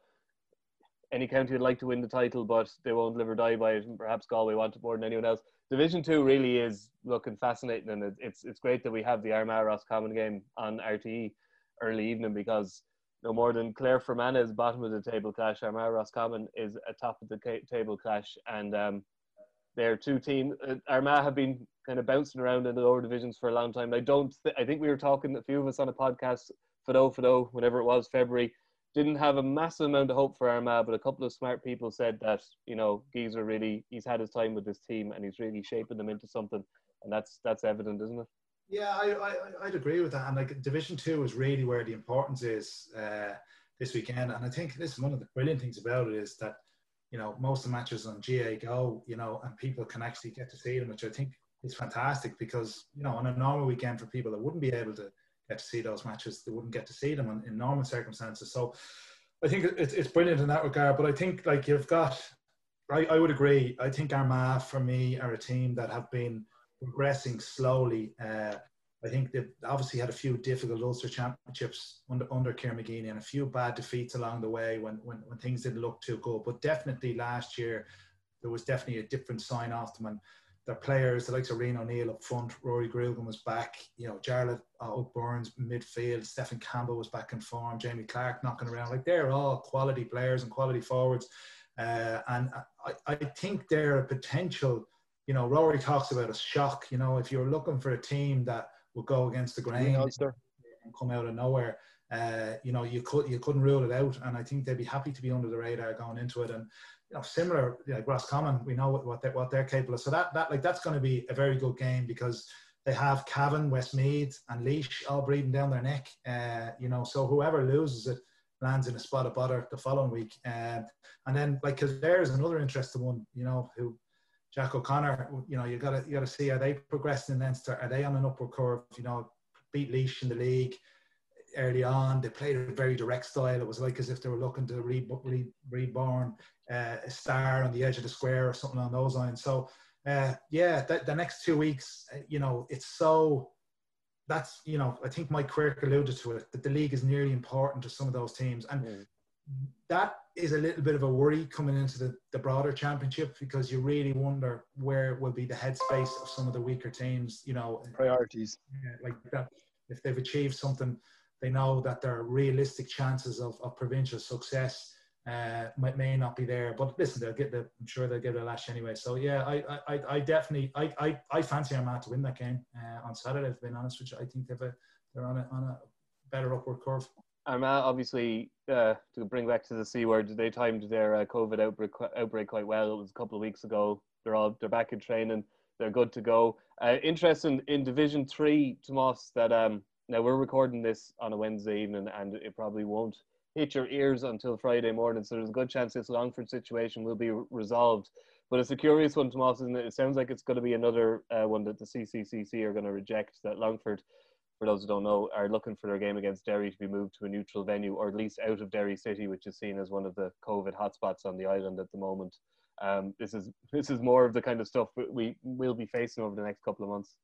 any county would like to win the title, but they won't live or die by it. And perhaps Galway want it more than anyone else. Division 2 really is looking fascinating, and it's great that we have the Armagh Roscommon game on RTE early evening, because no more than Clare Fermanagh is bottom of the table clash, Armagh Roscommon is a top of the table clash, and they're two teams. Armagh have been kind of bouncing around in the lower divisions for a long time. I think we were talking, a few of us on a podcast, Fido, whenever it was, February, didn't have a massive amount of hope for Armagh, but a couple of smart people said that, you know, Geezer really, he's had his time with this team and he's really shaping them into something, and that's evident, isn't it? Yeah, I'd agree with that. And like Division 2 is really where the importance is this weekend. And I think this is one of the brilliant things about it, is that, you know, most of the matches on GA Go, you know, and people can actually get to see them, which I think is fantastic, because, you know, on a normal weekend for people that wouldn't be able to get to see those matches, they wouldn't get to see them in normal circumstances. So I think it's brilliant in that regard. But I think, like, you've got, I would agree, I think Armagh, for me, are a team that have been progressing slowly. I think they've obviously had a few difficult Ulster championships under Ciarán McGeeney, and a few bad defeats along the way when things didn't look too good. But definitely last year, there was definitely a different sign off them, and their players, the likes of Rian O'Neill up front, Rory Grugan was back, you know, Jarlath Burns midfield, Stephen Campbell was back in form, Jamie Clark knocking around. Like, they're all quality players and quality forwards, and I think they're a potential. You know, Rory talks about a shock. You know, if you're looking for a team that will go against the grain and come out of nowhere, you know, you couldn't rule it out. And I think they'd be happy to be under the radar going into it. And, you know, similar, like Roscommon, we know what they're capable of. So that's going to be a very good game, because they have Cavan, Westmeath, and Laois all breathing down their neck. You know, so whoever loses it lands in a spot of bother the following week. And then, like, Kildare is another interesting one. You know, who Jack O'Connor, you know, you gotta see, are they progressing in Leinster? Are they on an upward curve? You know, beat Laois in the league early on. They played a very direct style. It was like as if they were looking to reborn a star on the edge of the square or something along those lines. So, the next 2 weeks, you know, that's, you know, I think Mike Quirk alluded to it, that the league is nearly important to some of those teams. And that is a little bit of a worry coming into the broader championship, because you really wonder where will be the headspace of some of the weaker teams, you know. Priorities. Like that, if they've achieved something, they know that their realistic chances of provincial success may not be there. But listen, I'm sure they'll give it a lash anyway. So yeah, I definitely fancy Armagh to win that game on Saturday, to be honest with you. I think they're on a better upward curve. Armagh, obviously, to bring back to the C word, they timed their COVID outbreak quite well. It was a couple of weeks ago. They're back in training. They're good to go. Interesting in Division 3, Tomas, that now we're recording this on a Wednesday evening, and it probably won't hit your ears until Friday morning. So there's a good chance this Longford situation will be resolved. But it's a curious one, Tomas, isn't it? It sounds like it's going to be another one that the CCCC are going to reject, that Longford, for those who don't know, are looking for their game against Derry to be moved to a neutral venue, or at least out of Derry City, which is seen as one of the COVID hotspots on the island at the moment. This is more of the kind of stuff we will be facing over the next couple of months.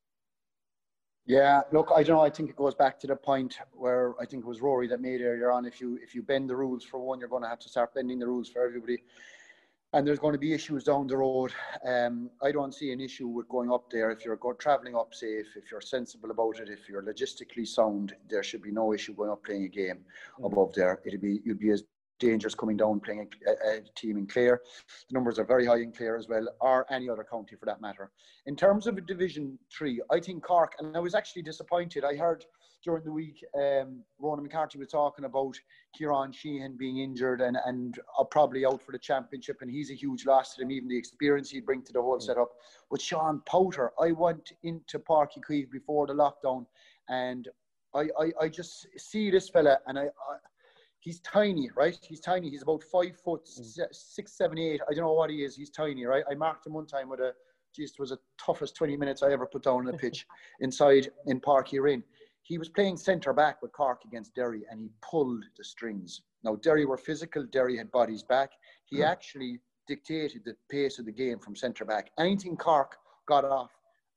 Yeah, look, I don't know. I think it goes back to the point where I think it was Rory that made earlier on. If you bend the rules for one, you're going to have to start bending the rules for everybody. And there's going to be issues down the road. I don't see an issue with going up there. If you're travelling up safe, if you're sensible about it, if you're logistically sound, there should be no issue going up playing a game above there. You'd be as dangerous coming down playing a team in Clare. The numbers are very high in Clare as well, or any other county for that matter. In terms of Division 3, I think Cork, and I was actually disappointed. I heard during the week, Ronan McCarthy was talking about Kieran Sheehan being injured and probably out for the championship, and he's a huge loss to them, even the experience he'd bring to the whole setup. But Sean Powter, I went into Páirc Uí Chaoimh before the lockdown, And I just see this fella, and he's tiny, right? He's tiny. He's about 5 foot 6, 7, 8. I don't know what he is. He's tiny, right? I marked him one time with it was the toughest 20 minutes I ever put down on the pitch inside in Park Urin. He was playing centre back with Cork against Derry, and he pulled the strings. Now, Derry were physical. Derry had bodies back. He actually dictated the pace of the game from centre back. Anything Cork got off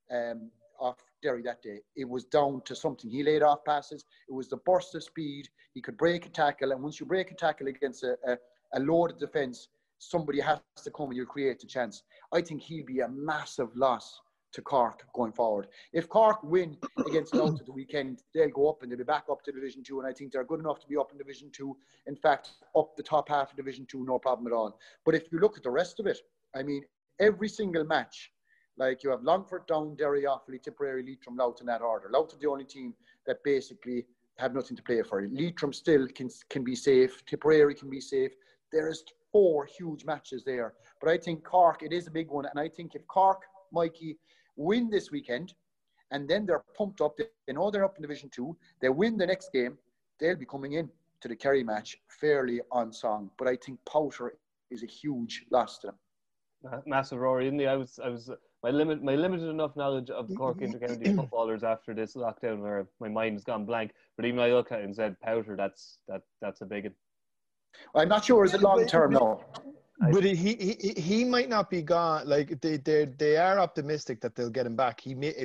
Derry that day, it was down to something. He laid off passes. It was the burst of speed. He could break a tackle, and once you break a tackle against a loaded defence, somebody has to come and you'll create a chance. I think he'll be a massive loss to Cork going forward. If Cork win against Louth at the weekend, they'll go up and they'll be back up to Division 2, and I think they're good enough to be up in Division 2. In fact, up the top half of Division 2, no problem at all. But if you look at the rest of it, I mean, every single match, like you have Longford down, Derry, Offaly, Tipperary, Leitrim, Louth in that order. Louth are the only team that basically have nothing to play for. Leitrim still can be safe. Tipperary can be safe. There is 4 huge matches there. But I think Cork, it is a big one. And I think if Cork, Mikey, win this weekend, and then they're pumped up, they know they're up in Division 2, they win the next game, they'll be coming in to the Kerry match fairly on song. But I think Powter is a huge loss to them. Massive, Rory. I was my limited enough knowledge of Cork intercounty footballers after this lockdown, where my mind has gone blank. But even I look at it and said Powter, that's a big one. Well, I'm not sure is it long term now. But he might not be gone. Like they are optimistic that they'll get him back.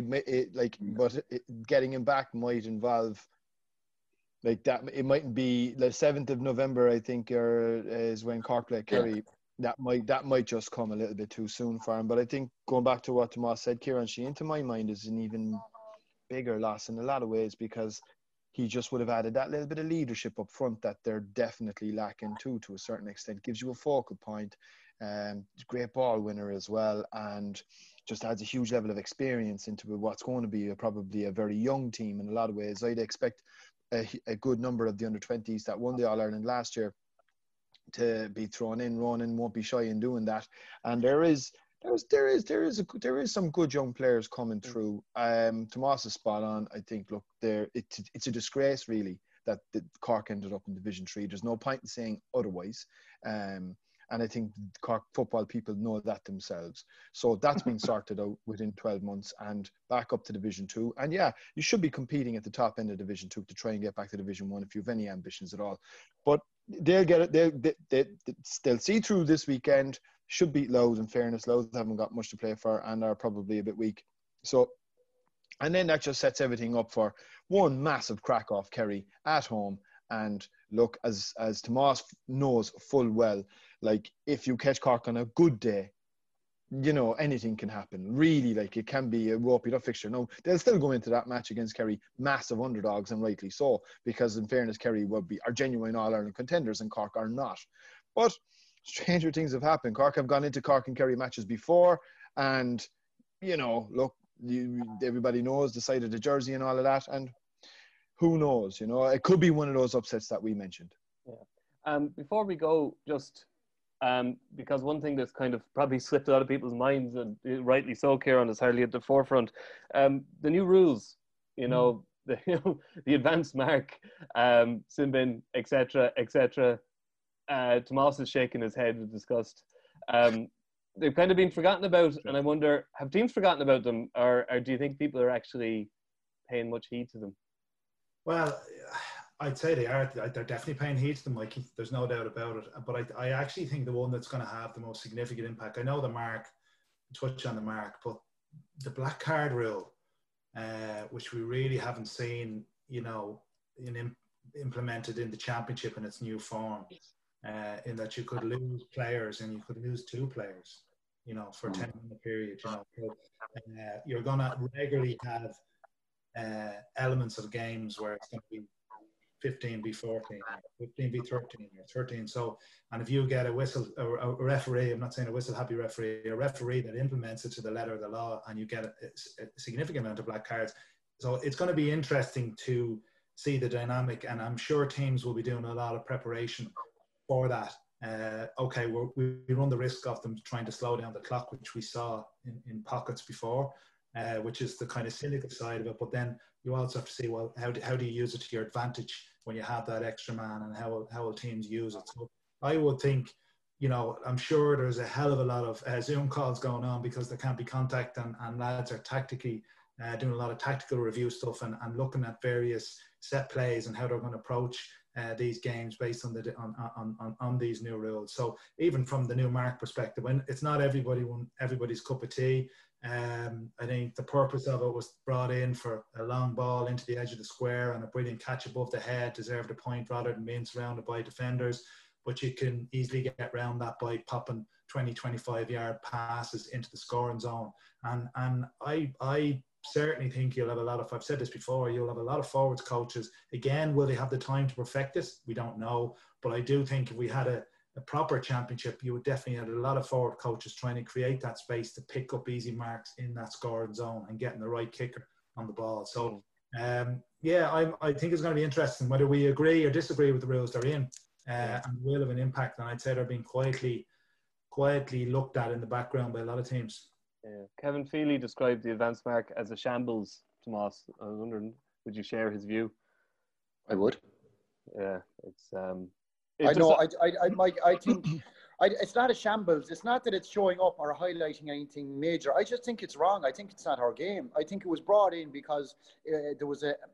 But getting him back might involve like that. It mightn't be the 7th of November, I think, is when Cork play Kerry. Yeah. That might just come a little bit too soon for him. But I think going back to what Tomas said, Kieran Sheehan, to my mind, is an even bigger loss in a lot of ways, because he just would have added that little bit of leadership up front that they're definitely lacking to a certain extent. Gives you a focal point, great ball winner as well, and just adds a huge level of experience into what's going to be probably a very young team in a lot of ways. I'd expect a good number of the under-20s that won the All-Ireland last year to be thrown in. Ronan won't be shy in doing that, and there is some good young players coming through. Tomas is spot on. I think, look, it's a disgrace really that Cork ended up in Division 3. There's no point in saying otherwise. And I think Cork football people know that themselves. So that's been sorted out within 12 months and back up to Division 2. And yeah, you should be competing at the top end of Division 2 to try and get back to Division 1 if you have any ambitions at all. But they'll get it. They'll see through this weekend. Should beat Louth, in fairness. Louth haven't got much to play for and are probably a bit weak. So, and then that just sets everything up for one massive crack off Kerry at home. And look, as Tomas knows full well, like if you catch Cork on a good day, you know, anything can happen. Really, like it can be a ropey up fixture. No, they'll still go into that match against Kerry massive underdogs, and rightly so, because in fairness, Kerry are genuine All-Ireland contenders and Cork are not. But stranger things have happened. Cork have gone into Cork and Kerry matches before, and you know, look, everybody knows the side of the jersey and all of that, and who knows, you know, it could be one of those upsets that we mentioned. Yeah. Before we go, just because one thing that's kind of probably slipped out of people's minds, and rightly so, Kieran, is hardly at the forefront, the new rules, you know, the advanced mark, sin bin, etc., etc. Tomas is shaking his head with disgust. They've kind of been forgotten about, and I wonder, have teams forgotten about them, or do you think people are actually paying much heed to them? Well, I'd say they are. They're definitely paying heed to them, Mikey. There's no doubt about it. But I actually think the one that's going to have the most significant impact, I know the mark, touch on the mark, but the black card rule, which we really haven't seen, you know, implemented in the championship in its new form, in that you could lose players and you could lose 2 players, you know, for a 10-minute period, you know. So, you're going to regularly have elements of games where it's going to be 15v14, 15v13, or 13. So, and if you get a referee, I'm not saying a whistle-happy referee, a referee that implements it to the letter of the law, and you get a significant amount of black cards. So it's going to be interesting to see the dynamic, and I'm sure teams will be doing a lot of preparation for that. Okay, we run the risk of them trying to slow down the clock, which we saw in pockets before, which is the kind of cynical side of it. But then you also have to see, well, how do you use it to your advantage when you have that extra man, and how will teams use it? So I would think, I'm sure there's a hell of a lot of Zoom calls going on because there can't be contact, and lads are tactically doing a lot of tactical review stuff and looking at various set plays and how they're going to approach these games based on these new rules. So even from the new mark perspective, when it's not everybody's cup of tea, I think the purpose of it was brought in for a long ball into the edge of the square and a brilliant catch above the head deserved a point rather than being surrounded by defenders. But you can easily get around that by popping 20-25 yard passes into the scoring zone. And I certainly think you'll have a lot of, I've said this before, you'll have a lot of forwards coaches. Again, will they have the time to perfect this? We don't know. But I do think if we had a proper championship, you would definitely have a lot of forward coaches trying to create that space to pick up easy marks in that scoring zone and getting the right kicker on the ball. So, I think it's going to be interesting whether we agree or disagree with the rules they're in. And will have an impact, and I'd say they're being quietly looked at in the background by a lot of teams. Yeah. Kevin Feely described the advance mark as a shambles, Tomas. I was wondering, would you share his view? I would. Yeah, it's I know. I think it's not a shambles. It's not that it's showing up or highlighting anything major. I just think it's wrong. I think it's not our game. I think it was brought in because there was a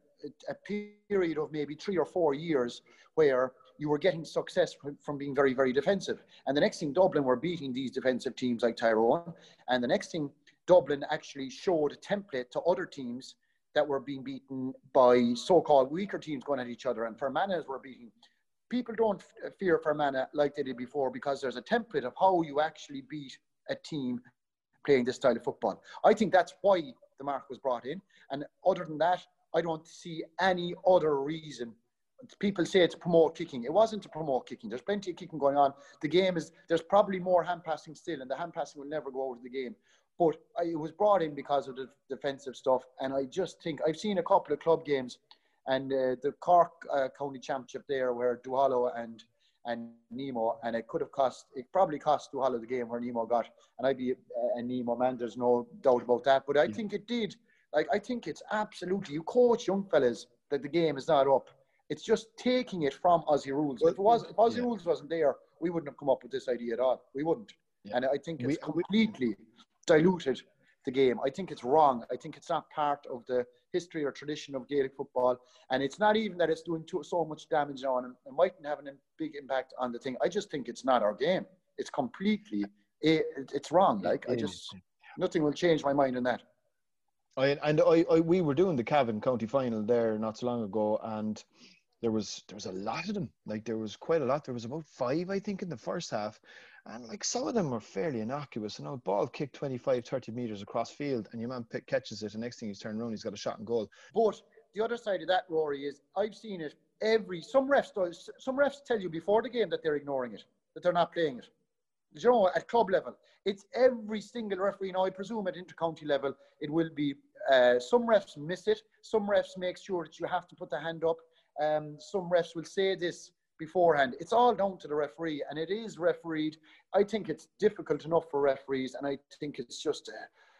period of maybe 3 or 4 years where you were getting success from being very, very defensive. And the next thing, Dublin were beating these defensive teams like Tyrone. And the next thing, Dublin actually showed a template to other teams that were being beaten by so-called weaker teams going at each other. And Fermanagh were beating. People don't fear Fermanagh like they did before because there's a template of how you actually beat a team playing this style of football. I think that's why the mark was brought in. And other than that, I don't see any other reason. People say it's to promote kicking. It wasn't to promote kicking. There's plenty of kicking going on. The game is, there's probably more hand passing still, and the hand passing will never go out of the game. But it was brought in because of the defensive stuff. And I just think, I've seen a couple of club games, and the Cork County Championship there where Duhallow and Nemo, and it probably cost Duhallow the game where Nemo got, and I'd be a Nemo man, there's no doubt about that. But I think it did. I think it's absolutely, you coach young fellas that the game is not up. It's just taking it from Aussie rules. If Aussie rules wasn't there, we wouldn't have come up with this idea at all. We wouldn't. Yeah. And I think it's completely diluted the game. I think it's wrong. I think it's not part of the history or tradition of Gaelic football. And it's not even that it's doing so much damage on and it mightn't have a big impact on the thing. I just think it's not our game. It's completely, it's wrong. Nothing will change my mind on that. We were doing the Cavan County final there not so long ago, and there was a lot of them. Like, there was quite a lot. There was about 5, I think, in the first half, and like some of them were fairly innocuous. And a ball kicked 25-30 meters across field, and your man catches it, and next thing he's turned around, he's got a shot and goal. But the other side of that, Rory, is I've seen it some refs tell you before the game that they're ignoring it, that they're not playing it. You know, at club level, it's every single referee. Now, I presume at inter-county level, it will be some refs miss it. Some refs make sure that you have to put the hand up. Some refs will say this beforehand. It's all down to the referee, and it is refereed. I think it's difficult enough for referees, and I think it's just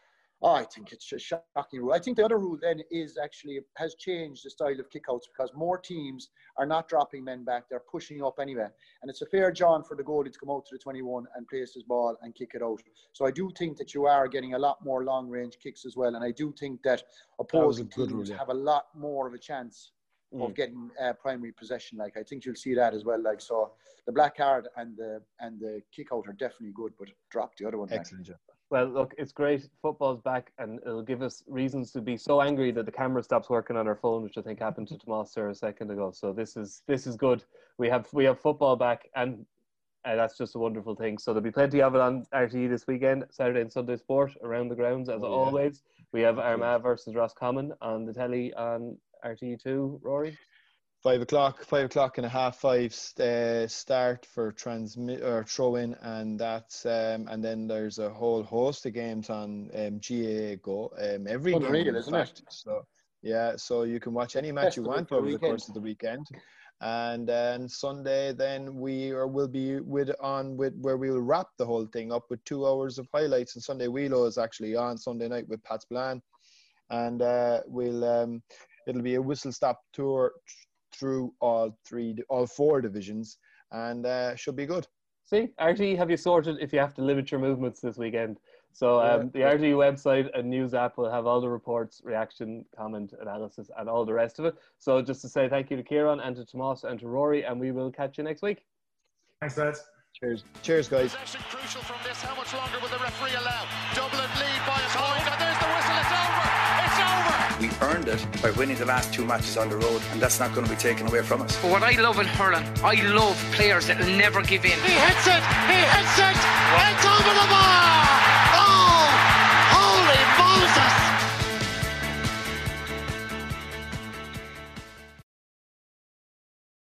I think it's a shocking rule. I think the other rule then has changed the style of kickouts because more teams are not dropping men back. They're pushing up anyway. And it's a fair John for the goalie to come out to the 21 and place his ball and kick it out. So I do think that you are getting a lot more long-range kicks as well. And I do think that opposing teams have a lot more of a chance of getting primary possession. Like, I think you'll see that as well. Like, so the black card and the kick out are definitely good, but drop the other one. Excellent job. Well, look, it's great. Football's back, and it'll give us reasons to be so angry that the camera stops working on our phone, which I think happened to Tomas there a second ago. So this is good. We have football back, and that's just a wonderful thing. So there'll be plenty of it on RTE this weekend, Saturday and Sunday sport around the grounds as always. We have Armagh versus Roscommon on the telly on RTE2. Rory. 5 o'clock and a half, 5 start for transmit or throw in, and that's and then there's a whole host of games on GAA Go. Every game, isn't it? So yeah, so you can watch any match you want over the course of the weekend. And then Sunday, then will be where we will wrap the whole thing up with 2 hours of highlights. And Sunday Wheelo is actually on Sunday night with Pats Blan, and we'll it'll be a whistle-stop tour through all 4 divisions, and should be good. See, RTE have you sorted if you have to limit your movements this weekend. So the RTE website and news app will have all the reports, reaction, comment, analysis, and all the rest of it. So just to say thank you to Kieran and to Tomas and to Rory, and we will catch you next week. Thanks, lads. Cheers, guys. Possession crucial from this. How much longer will the referee allow? Dublin lead by a point, and there's the whistle. It's over. It's over. We earned it by winning the last 2 matches on the road, and that's not going to be taken away from us. But what I love in hurling, I love players that will never give in. He hits it.